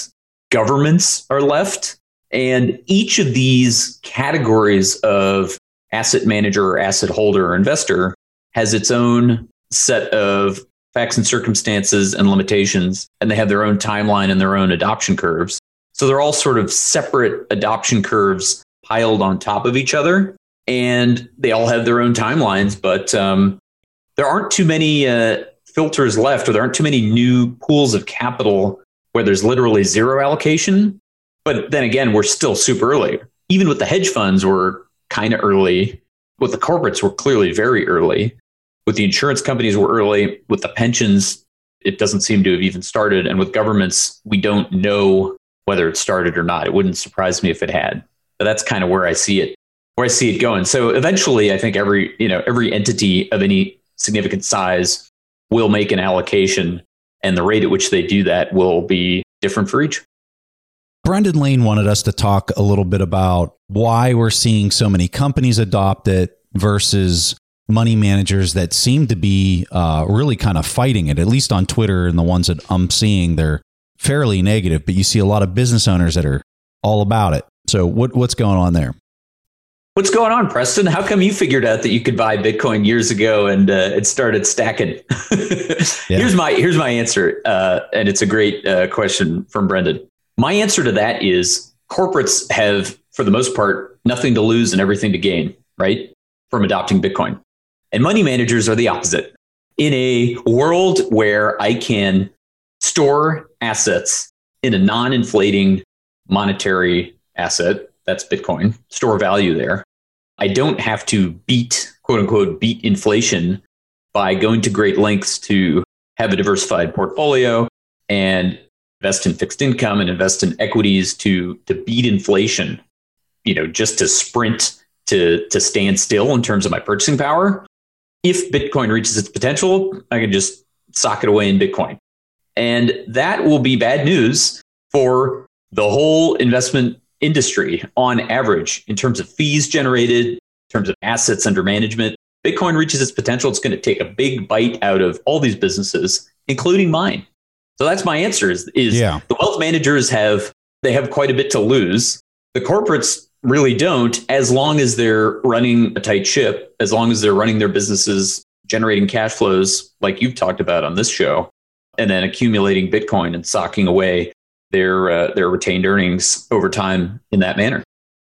governments are left. And each of these categories of asset manager or asset holder or investor has its own set of facts and circumstances and limitations, and they have their own timeline and their own adoption curves. So they're all sort of separate adoption curves piled on top of each other, and they all have their own timelines, but um, there aren't too many uh, filters left, or there aren't too many new pools of capital where there's literally zero allocation. But then again, we're still super early. Even with the hedge funds, we're kind of early. With the corporates, we're clearly very early. With the insurance companies, we're early. With the pensions, it doesn't seem to have even started. And with governments, we don't know whether it started or not. It wouldn't surprise me if it had. But that's kind of where I see it, where I see it going. So eventually, I think every, you know, every entity of any significant size will make an allocation, and the rate at which they do that will be different for each. Brendan Lane wanted us to talk a little bit about why we're seeing so many companies adopt it versus money managers that seem to be uh, really kind of fighting it, at least on Twitter. And the ones that I'm seeing, they're fairly negative, but you see a lot of business owners that are all about it. So what what's going on there? What's going on, Preston? How come you figured out that you could buy Bitcoin years ago and uh, it started stacking? yeah. Here's my here's my answer, uh, and it's a great uh, question from Brendan. My answer to that is corporates have, for the most part, nothing to lose and everything to gain, right, from adopting Bitcoin. And money managers are the opposite. In a world where I can store assets in a non-inflating monetary asset, that's Bitcoin, store value there, I don't have to beat, quote unquote, beat inflation by going to great lengths to have a diversified portfolio and invest in fixed income and invest in equities to to beat inflation, you know, just to sprint to to stand still in terms of my purchasing power. If Bitcoin reaches its potential, I can just sock it away in Bitcoin. And that will be bad news for the whole investment industry on average in terms of fees generated, in terms of assets under management. Bitcoin reaches its potential, it's going to take a big bite out of all these businesses, including mine. So that's my answer is, is yeah. The wealth managers have, they have quite a bit to lose. The corporates really don't, as long as they're running a tight ship, as long as they're running their businesses, generating cash flows like you've talked about on this show, and then accumulating Bitcoin and socking away their uh, their retained earnings over time in that manner.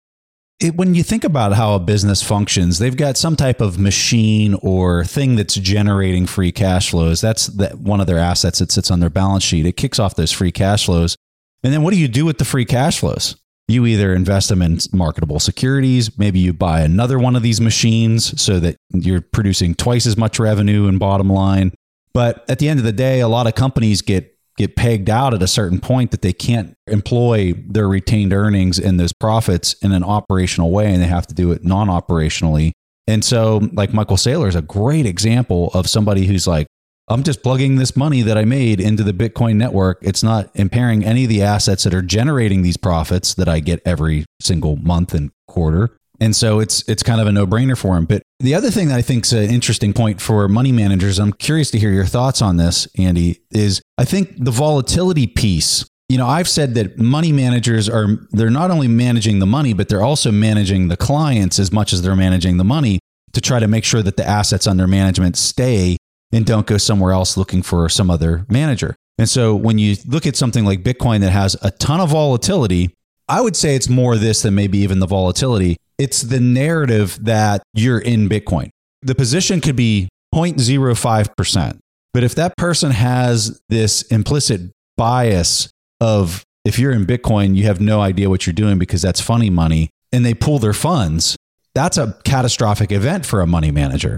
It, when you think about how a business functions, they've got some type of machine or thing that's generating free cash flows. That's the, one of their assets that sits on their balance sheet. It kicks off those free cash flows. And then what do you do with the free cash flows? You either invest them in marketable securities. Maybe you buy another one of these machines so that you're producing twice as much revenue and bottom line. But at the end of the day, a lot of companies get get pegged out at a certain point that they can't employ their retained earnings and those profits in an operational way, and they have to do it non-operationally. And so like Michael Saylor is a great example of somebody who's like, I'm just plugging this money that I made into the Bitcoin network. It's not impairing any of the assets that are generating these profits that I get every single month and quarter. And so it's it's kind of a no-brainer for him. But the other thing that I think is an interesting point for money managers, I'm curious to hear your thoughts on this, Andy, is I think the volatility piece. You know, I've said that money managers are, they're not only managing the money, but they're also managing the clients as much as they're managing the money to try to make sure that the assets under management stay and don't go somewhere else looking for some other manager. And so when you look at something like Bitcoin that has a ton of volatility, I would say it's more this than maybe even the volatility. It's the narrative that you're in Bitcoin. The position could be zero point zero five percent. But if that person has this implicit bias of, if you're in Bitcoin, you have no idea what you're doing because that's funny money, and they pull their funds, that's a catastrophic event for a money manager.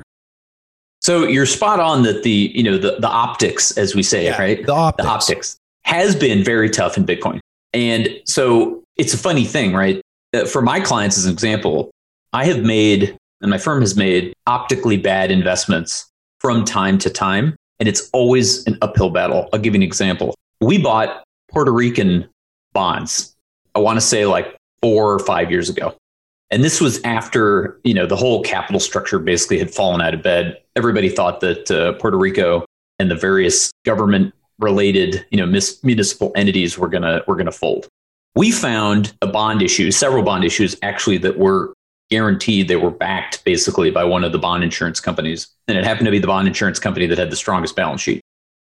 So you're spot on that the, you know, the, the optics, as we say, yeah, right? The optics. The optics has been very tough in Bitcoin. And so it's a funny thing, right? For my clients, as an example, I have made, and my firm has made, optically bad investments from time to time. And it's always an uphill battle. I'll give you an example. We bought Puerto Rican bonds, I want to say like four or five years ago. And this was after, you know, the whole capital structure basically had fallen out of bed. Everybody thought that uh, Puerto Rico and the various government related, you know, mis- municipal entities were going to were going to fold. we found a bond issue, several bond issues actually that were guaranteed. They were backed basically by one of the bond insurance companies. And it happened to be the bond insurance company that had the strongest balance sheet.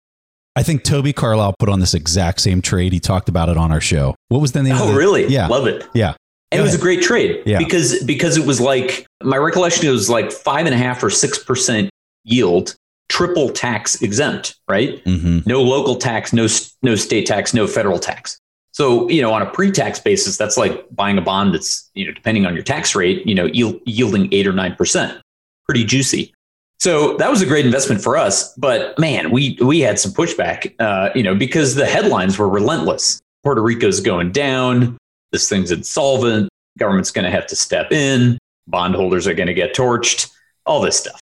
I think Toby Carlisle put on this exact same trade. He talked about it on our show. What was the name oh, of it? Oh, really? Yeah. Love it. Yeah. And it was a great trade yeah. because because it was like, my recollection, it was like five and a half or six percent yield, triple tax exempt, right? Mm-hmm. No local tax, no no state tax, no federal tax. So, you know, on a pre-tax basis, that's like buying a bond that's, you know, depending on your tax rate, you know, yield, yielding eight or nine percent. Pretty juicy. So that was a great investment for us. But man, we we had some pushback, uh, you know, because the headlines were relentless. Puerto Rico's going down. This thing's insolvent. Government's going to have to step in. Bondholders are going to get torched. All this stuff.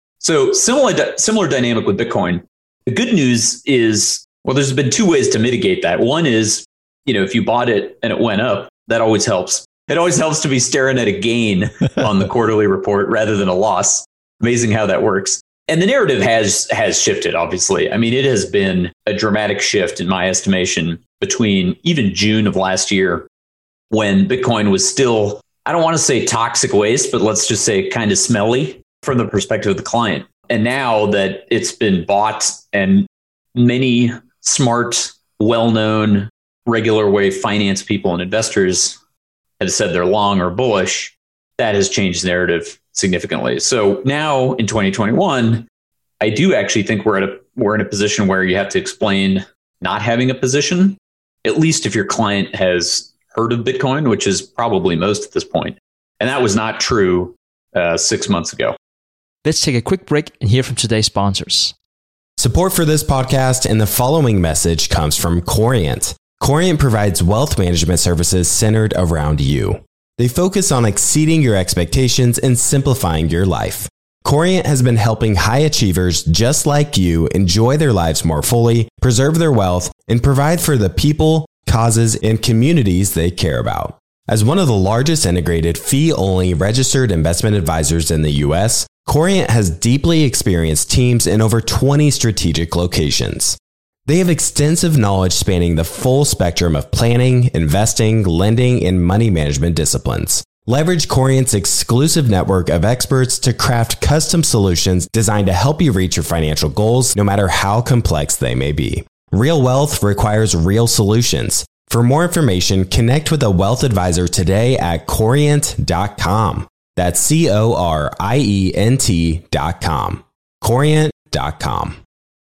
So similar similar dynamic with Bitcoin. The good news is, well, there's been two ways to mitigate that. One is, you know, if you bought it and it went up, that always helps. It always helps to be staring at a gain on the quarterly report rather than a loss. Amazing how that works. And the narrative has has shifted, obviously. I mean, it has been a dramatic shift in my estimation between even June of last year, when Bitcoin was still, I don't want to say toxic waste, but let's just say kind of smelly from the perspective of the client. And now that it's been bought and many smart, well-known, regular way finance people and investors have said they're long or bullish, that has changed the narrative significantly. So now in twenty twenty-one, I do actually think we're at a we're in a position where you have to explain not having a position, at least if your client has heard of Bitcoin, which is probably most at this point. And that was not true uh, six months ago. Let's take a quick break and hear from today's sponsors. Support for this podcast and the following message comes from Corient. Corient provides wealth management services centered around you. They focus on exceeding your expectations and simplifying your life. Corient has been helping high achievers just like you enjoy their lives more fully, preserve their wealth, and provide for the people, causes, and communities they care about. As one of the largest integrated fee-only registered investment advisors in the U S, Corient has deeply experienced teams in over twenty strategic locations. They have extensive knowledge spanning the full spectrum of planning, investing, lending, and money management disciplines. Leverage Corient's exclusive network of experts to craft custom solutions designed to help you reach your financial goals, no matter how complex they may be. Real wealth requires real solutions. For more information, connect with a wealth advisor today at corient dot com. That's C O R I E N T dot com. corient dot com.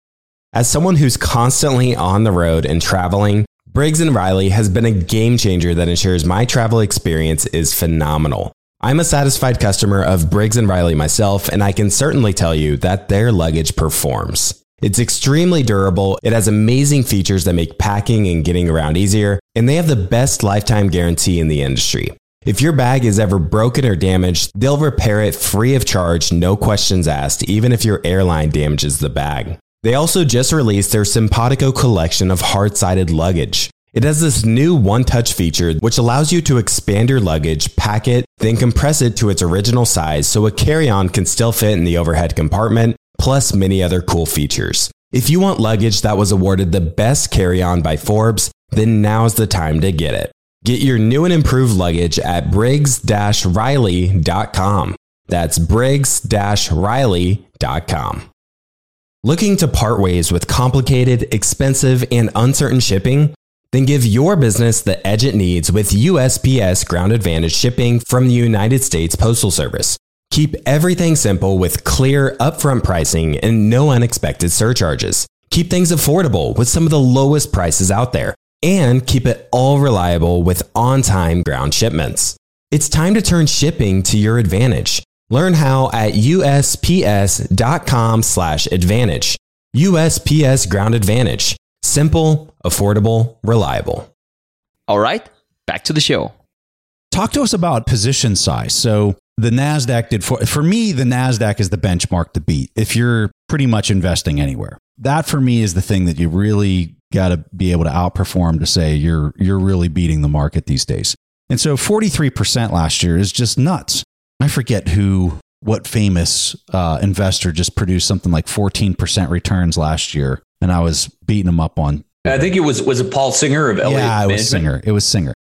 As someone who's constantly on the road and traveling, Briggs and Riley has been a game changer that ensures my travel experience is phenomenal. I'm a satisfied customer of Briggs and Riley myself, and I can certainly tell you that their luggage performs. It's extremely durable, it has amazing features that make packing and getting around easier, and they have the best lifetime guarantee in the industry. If your bag is ever broken or damaged, they'll repair it free of charge, no questions asked, even if your airline damages the bag. They also just released their Simpatico collection of hard-sided luggage. It has this new one-touch feature which allows you to expand your luggage, pack it, then compress it to its original size so a carry-on can still fit in the overhead compartment, plus many other cool features. If you want luggage that was awarded the best carry-on by Forbes, then now's the time to get it. Get your new and improved luggage at briggs dash riley dot com. That's briggs dash riley dot com. Looking to part ways with complicated, expensive, and uncertain shipping? Then give your business the edge it needs with U S P S Ground Advantage shipping from the United States Postal Service. Keep everything simple with clear, upfront pricing and no unexpected surcharges. Keep things affordable with some of the lowest prices out there. And keep it all reliable with on-time ground shipments. It's time to turn shipping to your advantage. Learn how at U S P S dot com slash advantage. U S P S Ground Advantage. Simple, affordable, reliable. All right, back to the show. Talk to us about position size. So the NASDAQ did, for, for me, the NASDAQ is the benchmark to beat if you're pretty much investing anywhere. That for me is the thing that you really got to be able to outperform to say you're you're really beating the market these days. And so forty-three percent last year is just nuts. I forget who, what famous uh, investor just produced something like fourteen percent returns last year. And I was beating them up on. I think it was, was it Paul Singer of Elliott Yeah, it Management? was Singer. It was Singer.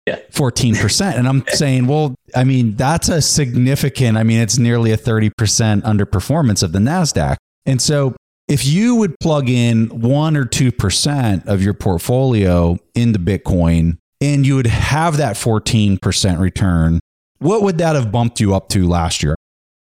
Yeah. fourteen percent. And I'm saying, well, I mean, that's a significant, I mean, it's nearly a thirty percent underperformance of the NASDAQ. And so if you would plug in one or two percent of your portfolio into Bitcoin and you would have that fourteen percent return, what would that have bumped you up to last year?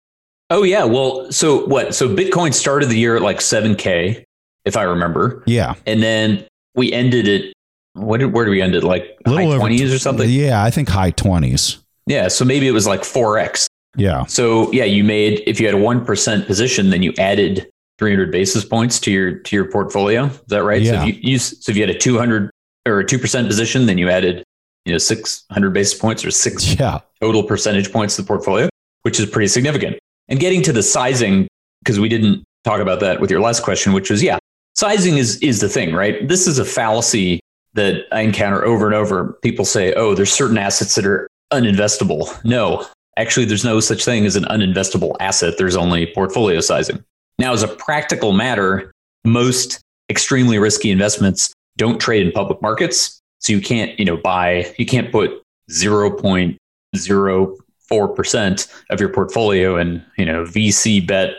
Oh, yeah. Well, so what? So Bitcoin started the year at like seven K, if I remember. Yeah. And then we ended it. What did, where did we end it? Like high twenties or something? Yeah, I think high twenties. Yeah. So maybe it was like four X. Yeah. So yeah, you made, if you had a one percent position, then you added three hundred basis points to your, to your portfolio. Is that right? Yeah. So if you, you so if you had a two hundred or a two percent position, then you added, you know, six hundred basis points or six yeah. total percentage points to the portfolio, which is pretty significant. And getting to the sizing, because we didn't talk about that with your last question, which was, yeah, sizing is, is the thing, right? This is a fallacy that I encounter over and over. People say, oh, there's certain assets that are uninvestable. No, actually, there's no such thing as an uninvestable asset. There's only portfolio sizing. Now, as a practical matter, most extremely risky investments don't trade in public markets. So you can't, you know, buy, you can't put zero point zero four percent of your portfolio in, you know, V C bet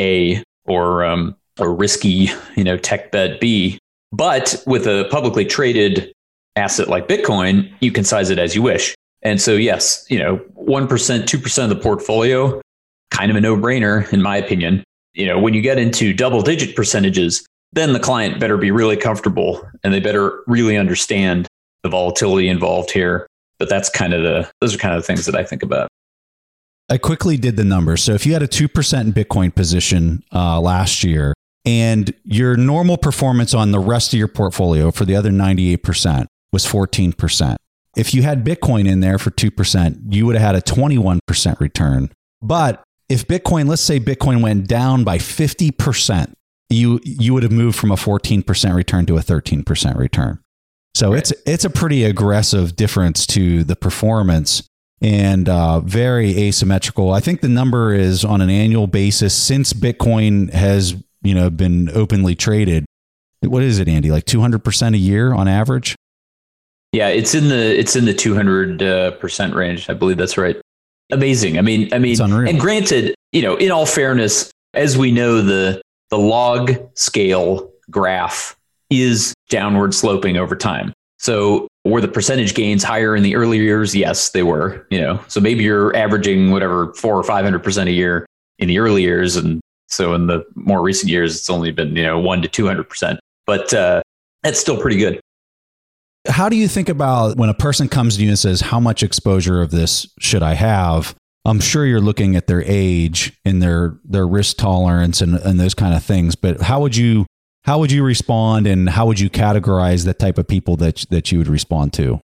A or, um, or risky, you know, tech bet B. But with a publicly traded asset like Bitcoin, you can size it as you wish. And so, yes, you know, one percent, two percent of the portfolio, kind of a no-brainer, in my opinion. You know, when you get into double-digit percentages, then the client better be really comfortable and they better really understand the volatility involved here. But that's kind of the, those are kind of the things that I think about. I quickly did the numbers. So if you had a two percent in Bitcoin position uh, last year, and your normal performance on the rest of your portfolio for the other ninety-eight percent was fourteen percent. If you had Bitcoin in there for two percent, you would have had a twenty-one percent return. But if Bitcoin, let's say Bitcoin went down by fifty percent, you you would have moved from a fourteen percent return to a thirteen percent return. So right. it's it's a pretty aggressive difference to the performance and uh, very asymmetrical. I think the number is on an annual basis since Bitcoin has you know, been openly traded. What is it, Andy? Like two hundred percent a year on average? Yeah, it's in the it's in the two hundred uh, percent range. I believe that's right. Amazing. I mean, I mean, and granted, you know, in all fairness, as we know, the the log scale graph is downward sloping over time. So were the percentage gains higher in the earlier years? Yes, they were. You know, so maybe you're averaging whatever four or five hundred percent a year in the early years, and so in the more recent years, it's only been, you know, one to two hundred percent, but uh, that's still pretty good. How do you think about when a person comes to you and says, how much exposure of this should I have? I'm sure you're looking at their age and their, their risk tolerance and, and those kind of things, but how would you, how would you respond and how would you categorize the type of people that, that you would respond to?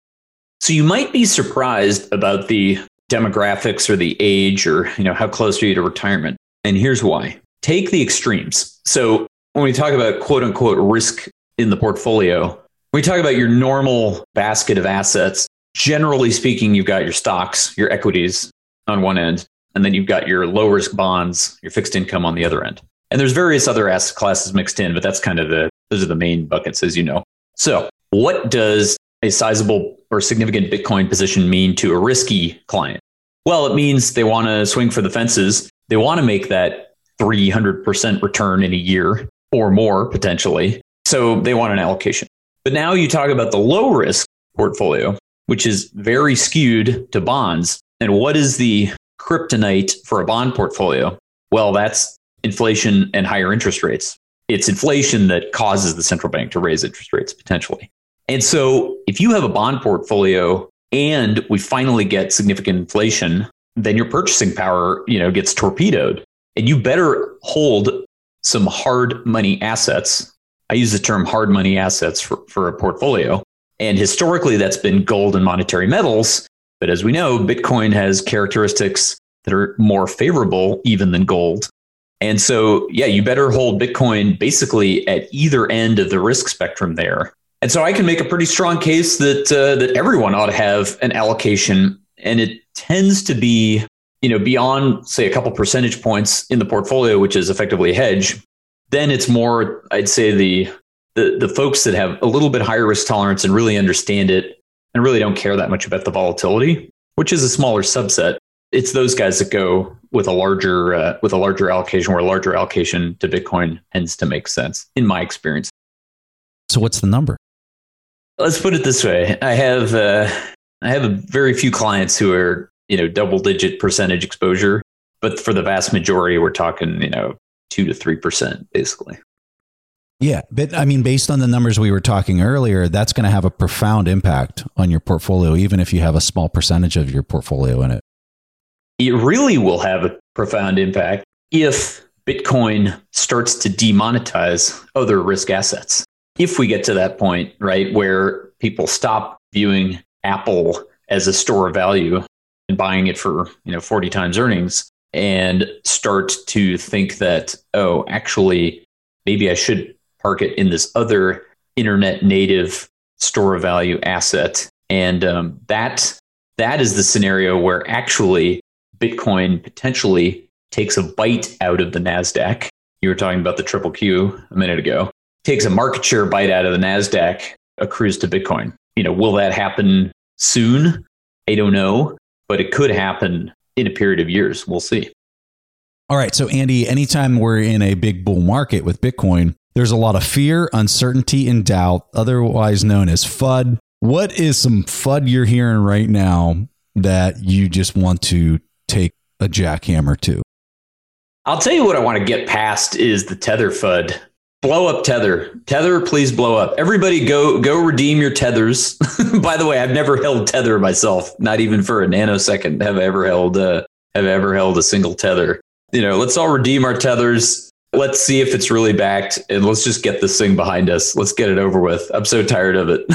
So you might be surprised about the demographics or the age or, you know, how close are you to retirement? And here's why. Take the extremes. So when we talk about quote unquote risk in the portfolio, when we talk about your normal basket of assets, generally speaking, you've got your stocks, your equities on one end, and then you've got your low risk bonds, your fixed income on the other end. And there's various other asset classes mixed in, but that's kind of the, those are the main buckets, as you know. So what does a sizable or significant Bitcoin position mean to a risky client? Well, it means they want to swing for the fences. They want to make that three hundred percent return in a year or more potentially. So they want an allocation. But now you talk about the low risk portfolio, which is very skewed to bonds. And what is the kryptonite for a bond portfolio? Well, that's inflation and higher interest rates. It's inflation that causes the central bank to raise interest rates potentially. And so if you have a bond portfolio and we finally get significant inflation, then your purchasing power, you know, gets torpedoed. And you better hold some hard money assets. I use the term hard money assets for, for a portfolio. And historically, that's been gold and monetary metals. But as we know, Bitcoin has characteristics that are more favorable even than gold. And so, yeah, you better hold Bitcoin basically at either end of the risk spectrum there. And so I can make a pretty strong case that uh, that everyone ought to have an allocation. And it tends to be, you know, beyond, say, a couple percentage points in the portfolio, which is effectively a hedge. Then it's more, I'd say, the, the the folks that have a little bit higher risk tolerance and really understand it and really don't care that much about the volatility, which is a smaller subset. It's those guys that go with a larger uh, with a larger allocation, where a larger allocation to Bitcoin tends to make sense, in my experience. So what's the number? Let's put it this way: I have uh, I have a very few clients who are you know double digit percentage exposure, but for the vast majority, we're talking you know two to three percent, basically. Yeah, but I mean, based on the numbers we were talking earlier, that's going to have a profound impact on your portfolio, even if you have a small percentage of your portfolio in it. It really will have a profound impact if Bitcoin starts to demonetize other risk assets. If we get to that point, right, where people stop viewing Apple as a store of value and buying it for, you know, forty times earnings, and start to think that, oh, actually, maybe I should park it in this other internet native store of value asset. And um, that that is the scenario where actually Bitcoin potentially takes a bite out of the NASDAQ. You were talking about the triple Q a minute ago. Takes a market share bite out of the NASDAQ, accrues to Bitcoin. You know, will that happen soon? I don't know, but it could happen in a period of years. We'll see. All right. So, Andy, anytime we're in a big bull market with Bitcoin, there's a lot of fear, uncertainty, and doubt, otherwise known as FUD. What is some FUD you're hearing right now that you just want to take a jackhammer to? I'll tell you what I want to get past is the Tether FUD. Blow up Tether. Tether, please blow up. Everybody go go redeem your tethers. By the way, I've never held Tether myself, not even for a nanosecond have I ever held uh, have I ever held a single Tether. You know, let's all redeem our tethers. Let's see if it's really backed, and let's just get this thing behind us. Let's get it over with. I'm so tired of it.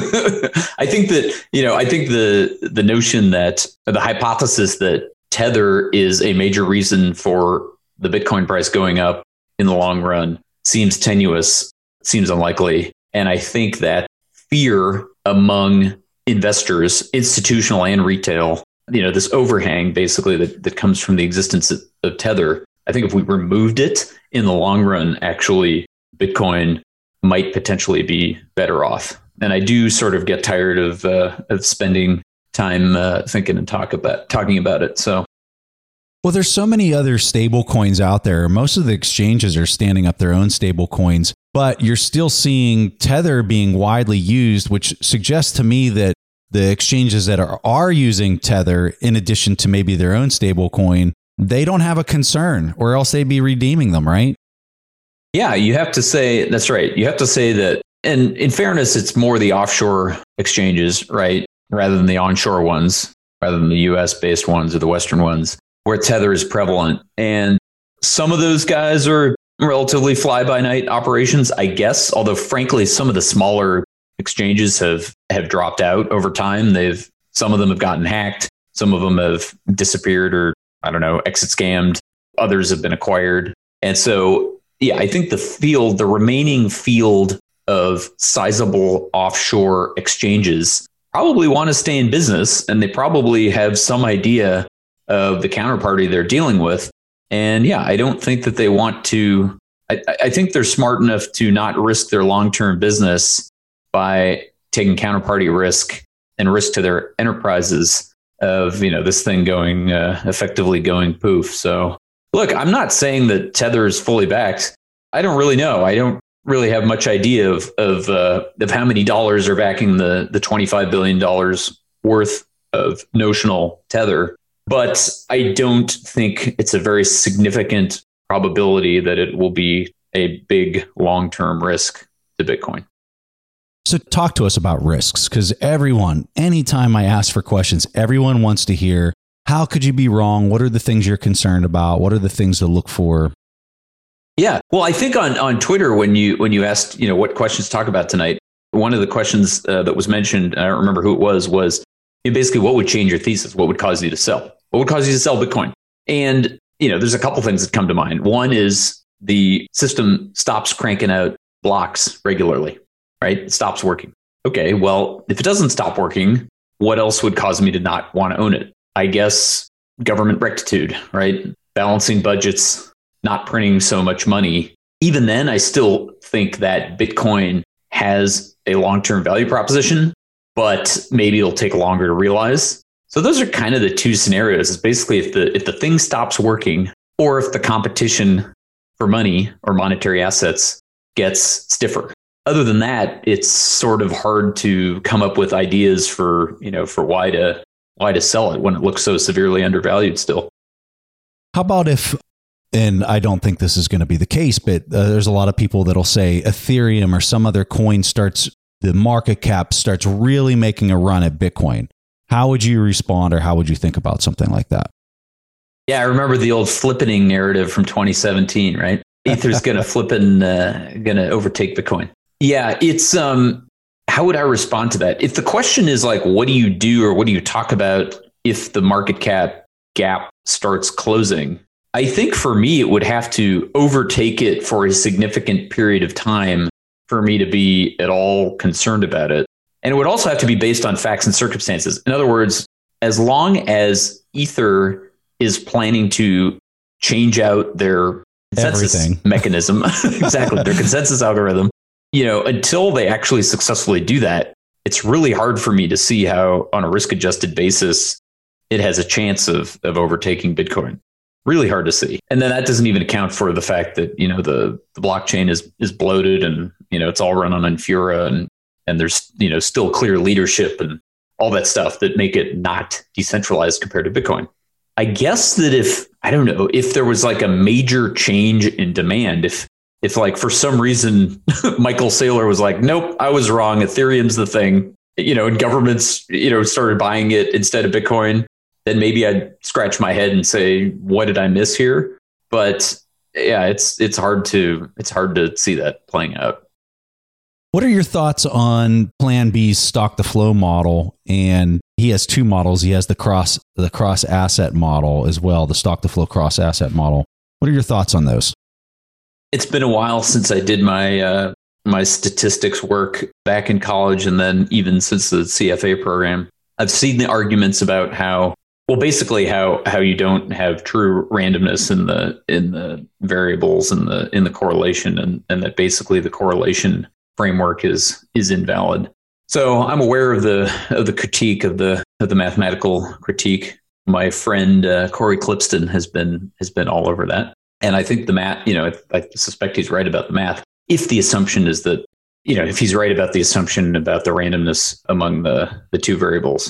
I think that, you know, I think the the notion that the hypothesis that Tether is a major reason for the Bitcoin price going up in the long run seems tenuous, seems unlikely. And I think that fear among investors, institutional and retail, you know, this overhang basically that, that comes from the existence of, of Tether, I think if we removed it in the long run, actually, Bitcoin might potentially be better off. And I do sort of get tired of uh, of spending time uh, thinking and talk about talking about it. So, well, there's so many other stable coins out there. Most of the exchanges are standing up their own stable coins, but you're still seeing Tether being widely used, which suggests to me that the exchanges that are, are using Tether, in addition to maybe their own stable coin, they don't have a concern, or else they'd be redeeming them, right? Yeah, you have to say, that's right. You have to say that, and in fairness, it's more the offshore exchanges, right? Rather than the onshore ones, rather than the U S based ones or the Western ones, where Tether is prevalent. And some of those guys are relatively fly-by-night operations, I guess. Although, frankly, some of the smaller exchanges have, have dropped out over time. They've, some of them have gotten hacked. Some of them have disappeared or, I don't know, exit scammed. Others have been acquired. And so, yeah, I think the field, the remaining field of sizable offshore exchanges probably want to stay in business, and they probably have some idea of the counterparty they're dealing with. And yeah, I don't think that they want to, I, I think they're smart enough to not risk their long-term business by taking counterparty risk and risk to their enterprises of, you know, this thing going, uh, effectively going poof. So look, I'm not saying that Tether is fully backed. I don't really know. I don't really have much idea of, of, uh, of how many dollars are backing the, the twenty-five billion dollars worth of notional Tether. But I don't think it's a very significant probability that it will be a big long-term risk to Bitcoin. So talk to us about risks, because everyone, anytime I ask for questions, everyone wants to hear, how could you be wrong? What are the things you're concerned about? What are the things to look for? Yeah, well, I think on, on Twitter, when you when you asked, you know, what questions to talk about tonight, one of the questions uh, that was mentioned, I don't remember who it was, was you know, basically what would change your thesis? What would cause you to sell? What would cause you to sell Bitcoin? And, you know, there's a couple things that come to mind. One is the system stops cranking out blocks regularly, right? It stops working. Okay, well, if it doesn't stop working, what else would cause me to not want to own it? I guess government rectitude, right? Balancing budgets, not printing so much money. Even then, I still think that Bitcoin has a long-term value proposition. but maybe it'll take longer to realize. So those are kind of the two scenarios. It's basically if the if the thing stops working, or if the competition for money or monetary assets gets stiffer. Other than that, it's sort of hard to come up with ideas for, you know, for why to why to sell it when it looks so severely undervalued still. How about if, and I don't think this is going to be the case, but uh, there's a lot of people that'll say Ethereum or some other coin starts, the market cap starts really making a run at Bitcoin. How would you respond, or how would you think about something like that? Yeah, I remember the old flippening narrative from twenty seventeen, right? Ether's going to flip and uh, going to overtake Bitcoin. Yeah, it's um. How would I respond to that? If the question is like, what do you do or what do you talk about if the market cap gap starts closing? I think for me, it would have to overtake it for a significant period of time for me to be at all concerned about it. And it would also have to be based on facts and circumstances. In other words, as long as Ether is planning to change out their consensus Everything. mechanism, exactly, their consensus algorithm, you know, until they actually successfully do that, it's really hard for me to see how, on a risk-adjusted basis, it has a chance of of overtaking Bitcoin. Really hard to see. And then that doesn't even account for the fact that, you know, the, the blockchain is is bloated and, you know, it's all run on Infura and and there's, you know, still clear leadership and all that stuff that make it not decentralized compared to Bitcoin. I guess that if, I don't know, if there was like a major change in demand, if If like for some reason, Michael Saylor was like, nope, I was wrong. Ethereum's the thing, you know, and governments, you know, started buying it instead of Bitcoin, then maybe I'd scratch my head and say, what did I miss here? But yeah, it's it's hard to it's hard to see that playing out. What are your thoughts on Plan B's stock to flow model? And he has two models. He has the cross the cross asset model as well, the stock to flow cross asset model. What are your thoughts on those? It's been a while since I did my uh, my statistics work back in college, and then even since the C F A program. I've seen the arguments about how, well, basically how how you don't have true randomness in the in the variables in the in the correlation, and, and that basically the correlation framework is is invalid. So I'm aware of the of the critique of the of the mathematical critique. My friend uh, Corey Clipston has been has been all over that. And I think the math, you know, I suspect he's right about the math. If the assumption is that, you know, if he's right about the assumption about the randomness among the, the two variables.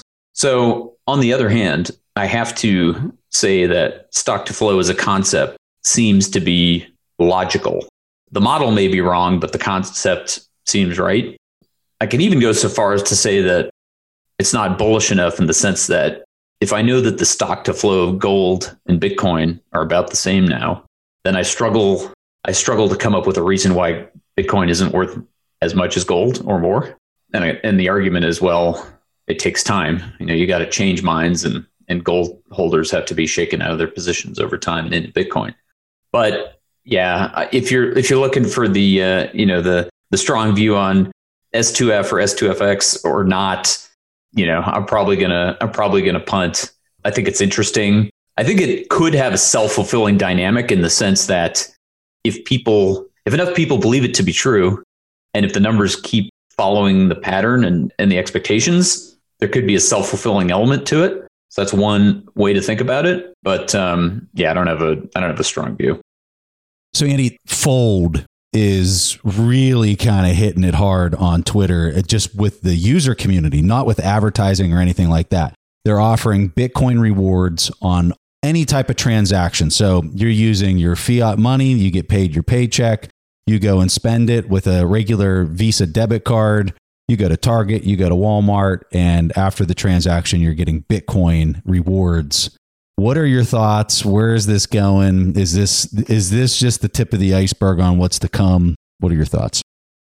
So on the other hand, I have to say that stock to flow as a concept seems to be logical. The model may be wrong, but the concept seems right. I can even go so far as to say that it's not bullish enough in the sense that if I know that the stock to flow of gold and Bitcoin are about the same now, then I struggle I struggle to come up with a reason why Bitcoin isn't worth as much as gold or more. And, I, and the argument is, well, it takes time. You know, you got to change minds, and, and gold holders have to be shaken out of their positions over time and into Bitcoin. But yeah, if you're if you're looking for the uh, you know the the strong view on S two F or S two F X or not, you know, I'm probably gonna I'm probably gonna punt. I think it's interesting. I think it could have a self-fulfilling dynamic in the sense that if people, if enough people believe it to be true, and if the numbers keep following the pattern and, and the expectations, there could be a self-fulfilling element to it. So that's one way to think about it. But um, yeah, I don't have a I don't have a strong view. So Andy, Fold is really kind of hitting it hard on Twitter, just with the user community, not with advertising or anything like that. They're offering Bitcoin rewards on any type of transaction. So you're using your fiat money, you get paid your paycheck, you go and spend it with a regular Visa debit card, you go to Target, you go to Walmart, and after the transaction, you're getting Bitcoin rewards. What are your thoughts? Where is this going? Is this is this just the tip of the iceberg on what's to come? What are your thoughts?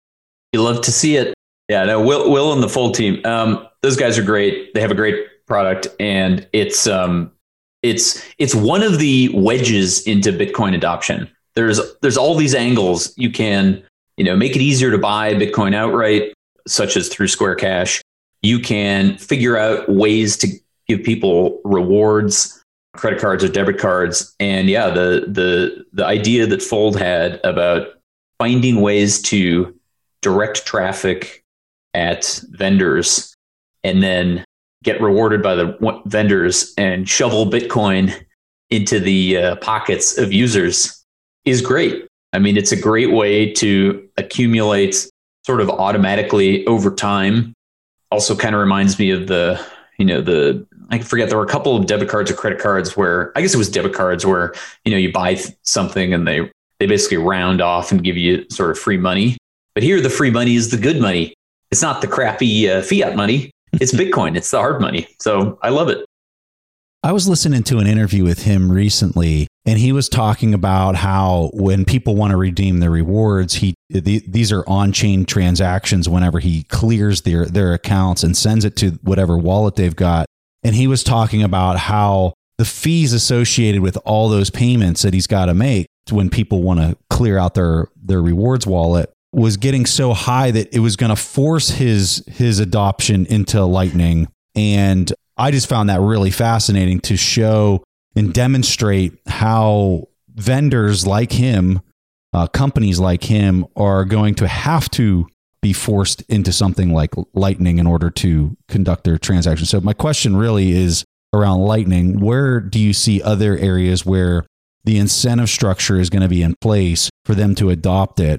You love to see it. Yeah, no, Will, Will and the full team. Um, those guys are great. They have a great product, and it's um, It's it's one of the wedges into Bitcoin adoption. There's there's all these angles. You can, you know, make it easier to buy Bitcoin outright, such as through Square Cash. You can figure out ways to give people rewards, credit cards or debit cards. And yeah, the the the idea that Fold had about finding ways to direct traffic at vendors and then get rewarded by the vendors and shovel Bitcoin into the uh, pockets of users is great. I mean, it's a great way to accumulate sort of automatically over time. Also kind of reminds me of the, you know, the, I forget, there were a couple of debit cards or credit cards where, I guess it was debit cards where, you know, you buy something and they, they basically round off and give you sort of free money. But here the free money is the good money. It's not the crappy uh, fiat money. It's Bitcoin. It's the hard money. So I love it. I was listening to an interview with him recently, and he was talking about how when people want to redeem their rewards, he the, these are on-chain transactions whenever he clears their, their accounts and sends it to whatever wallet they've got. And he was talking about how the fees associated with all those payments that he's got to make when people want to clear out their, their rewards wallet was getting so high that it was going to force his his adoption into Lightning. And I just found that really fascinating to show and demonstrate how vendors like him, uh, companies like him, are going to have to be forced into something like Lightning in order to conduct their transactions. So my question really is around Lightning. Where do you see other areas where the incentive structure is going to be in place for them to adopt it?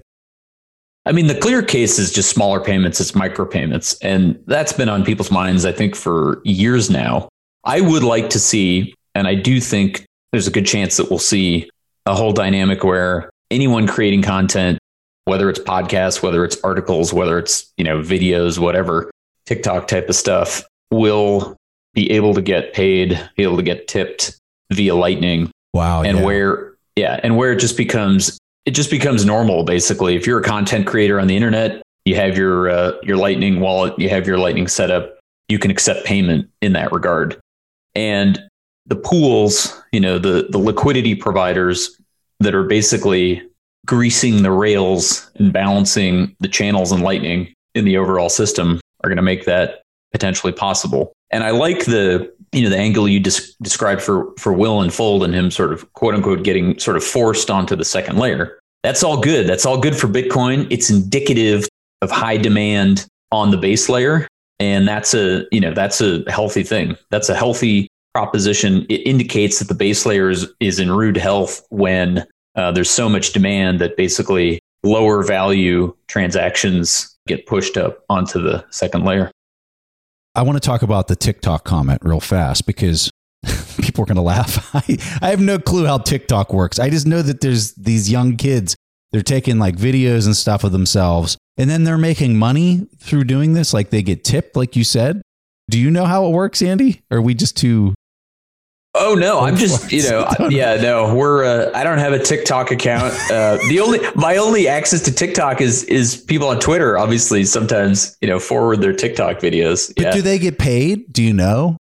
I mean, the clear case is just smaller payments. It's micropayments. And that's been on people's minds, I think, for years now. I would like to see, and I do think there's a good chance that we'll see a whole dynamic where anyone creating content, whether it's podcasts, whether it's articles, whether it's, you know, videos, whatever, TikTok type of stuff, will be able to get paid, be able to get tipped via Lightning. Wow. And yeah. where, yeah, and where it just becomes It just becomes normal, basically. If you're a content creator on the internet, you have your uh, your Lightning wallet, you have your Lightning setup, you can accept payment in that regard. And the pools, you know, the the liquidity providers that are basically greasing the rails and balancing the channels in Lightning in the overall system are going to make that potentially possible. And I like the, you know, the angle you des- described for, for Will and Fold and him sort of quote unquote getting sort of forced onto the second layer. That's all good. That's all good for Bitcoin. It's indicative of high demand on the base layer. And that's a, you know, that's a healthy thing. That's a healthy proposition. It indicates that the base layer is, is in rude health when uh, there's so much demand that basically lower value transactions get pushed up onto the second layer. I want to talk about the TikTok comment real fast because people are going to laugh. I, I have no clue how TikTok works. I just know that there's these young kids, they're taking like videos and stuff of themselves, and then they're making money through doing this. Like they get tipped, like you said. Do you know how it works, Andy? Or are we just too... Oh, no, I'm just, you know, yeah, no, we're, uh, I don't have a TikTok account. Uh, the only, my only access to TikTok is, is people on Twitter, obviously sometimes, you know, forward their TikTok videos. But yeah. Do they get paid? Do you know?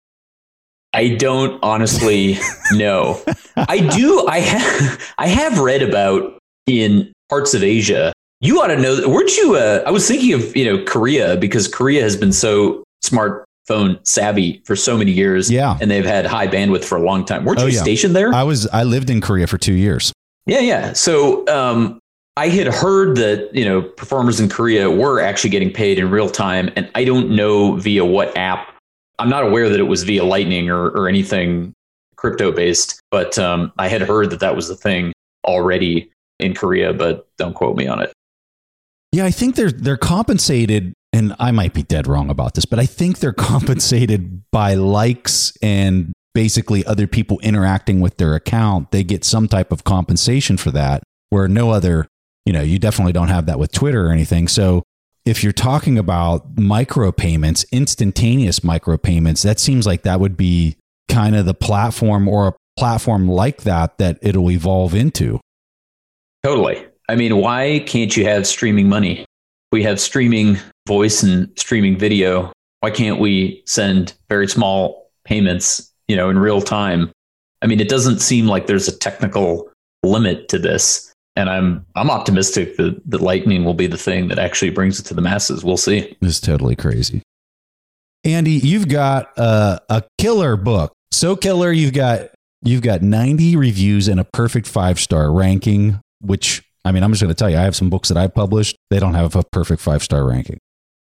I don't honestly know. I do. I have, I have read about in parts of Asia. You ought to know, weren't you, uh, I was thinking of, you know, Korea, because Korea has been so smartphone savvy for so many years. Yeah. And they've had high bandwidth for a long time. Weren't oh, you yeah. stationed there? I was, I lived in Korea for two years. Yeah. Yeah. So, um, I had heard that, you know, performers in Korea were actually getting paid in real time. And I don't know via what app. I'm not aware that it was via Lightning or, or anything crypto based, but um, I had heard that that was the thing already in Korea, but don't quote me on it. Yeah, I think they're they're compensated, and I might be dead wrong about this, but I think they're compensated by likes and basically other people interacting with their account. They get some type of compensation for that, where no other, you know, you definitely don't have that with Twitter or anything. So if you're talking about micropayments, instantaneous micropayments, that seems like that would be kind of the platform, or a platform like that that it'll evolve into. Totally. I mean, why can't you have streaming money? We have streaming voice and streaming video. Why can't we send very small payments, you know, in real time? I mean, it doesn't seem like there's a technical limit to this. And I'm I'm optimistic that, that Lightning will be the thing that actually brings it to the masses. We'll see. It's totally crazy. Andy, you've got uh, a killer book. So killer, you've got you've got ninety reviews and a perfect five-star ranking, which, I mean, I'm just going to tell you, I have some books that I published. They don't have a perfect five-star ranking.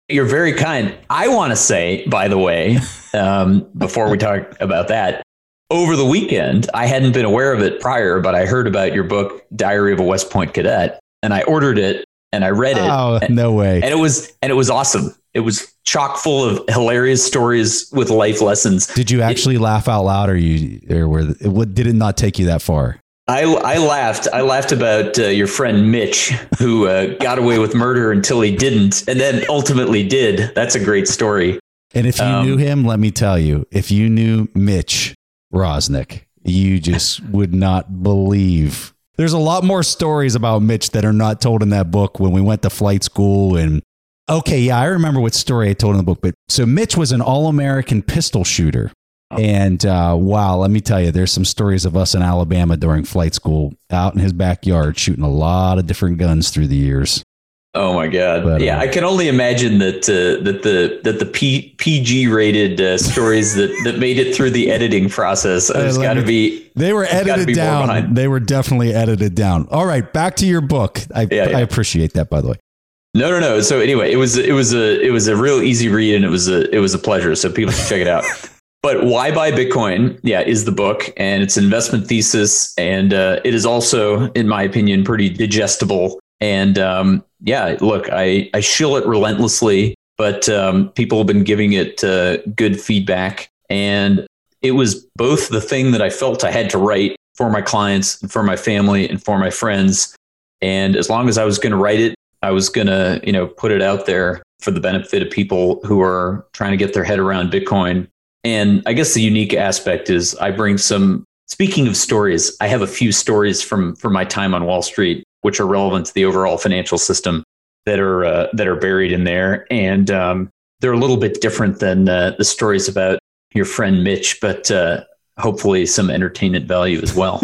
You're very kind. I want to say, by the way, um, before we talk about that, over the weekend, I hadn't been aware of it prior, but I heard about your book, Diary of a West Point Cadet, and I ordered it and I read it. Oh, and, no way. And it was and it was awesome. It was chock full of hilarious stories with life lessons. Did you actually it, laugh out loud, or you or were it, did it not take you that far? I, I laughed. I laughed about uh, your friend Mitch, who uh, got away with murder until he didn't, and then ultimately did. That's a great story. And if you um, knew him, let me tell you, if you knew Mitch Rosnick, you just would not believe. There's a lot more stories about Mitch that are not told in that book. When we went to flight school, and okay, yeah, I remember what story I told in the book. But so Mitch was an All-American pistol shooter. And uh, wow, let me tell you, there's some stories of us in Alabama during flight school out in his backyard shooting a lot of different guns through the years. Oh my God! But, yeah, uh, I can only imagine that uh, that the that the P, PG rated uh, stories that, that made it through the editing process has got to be. They were edited down. They were definitely edited down. All right, back to your book. I yeah, yeah. I appreciate that, by the way. No, no, no. So anyway, it was it was a it was a real easy read, and it was a it was a pleasure. So people should check it out. But Why Buy Bitcoin? Yeah, is the book, and it's an investment thesis, and uh, it is also, in my opinion, pretty digestible. And um, yeah, look, I, I shill it relentlessly, but um, people have been giving it uh, good feedback, and it was both the thing that I felt I had to write for my clients, and for my family, and for my friends. And as long as I was going to write it, I was going to, you know, put it out there for the benefit of people who are trying to get their head around Bitcoin. And I guess the unique aspect is I bring some, speaking of stories, I have a few stories from, from my time on Wall Street, which are relevant to the overall financial system that are uh, that are buried in there. And um, they're a little bit different than uh, the stories about your friend Mitch, but uh, hopefully some entertainment value as well.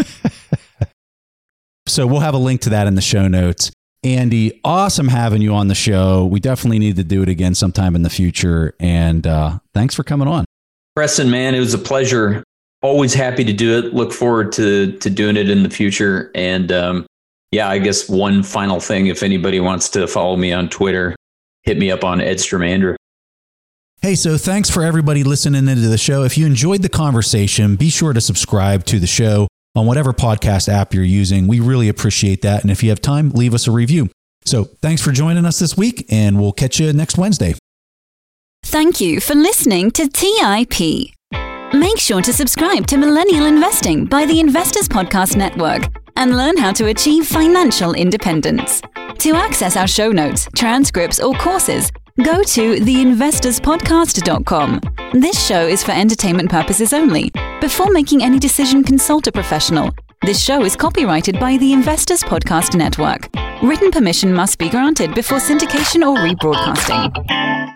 So we'll have a link to that in the show notes. Andy, awesome having you on the show. We definitely need to do it again sometime in the future. And uh, thanks for coming on. Preston, man, it was a pleasure. Always happy to do it. Look forward to to doing it in the future. And um, yeah, I guess one final thing, if anybody wants to follow me on Twitter, hit me up on Edstrom Andrew. Hey, so thanks for everybody listening into the show. If you enjoyed the conversation, be sure to subscribe to the show on whatever podcast app you're using. We really appreciate that. And if you have time, leave us a review. So thanks for joining us this week, and we'll catch you next Wednesday. Thank you for listening to T I P. Make sure to subscribe to Millennial Investing by the Investors Podcast Network and learn how to achieve financial independence. To access our show notes, transcripts, or courses, go to the investors podcast dot com. This show is for entertainment purposes only. Before making any decision, consult a professional. This show is copyrighted by the Investors Podcast Network. Written permission must be granted before syndication or rebroadcasting.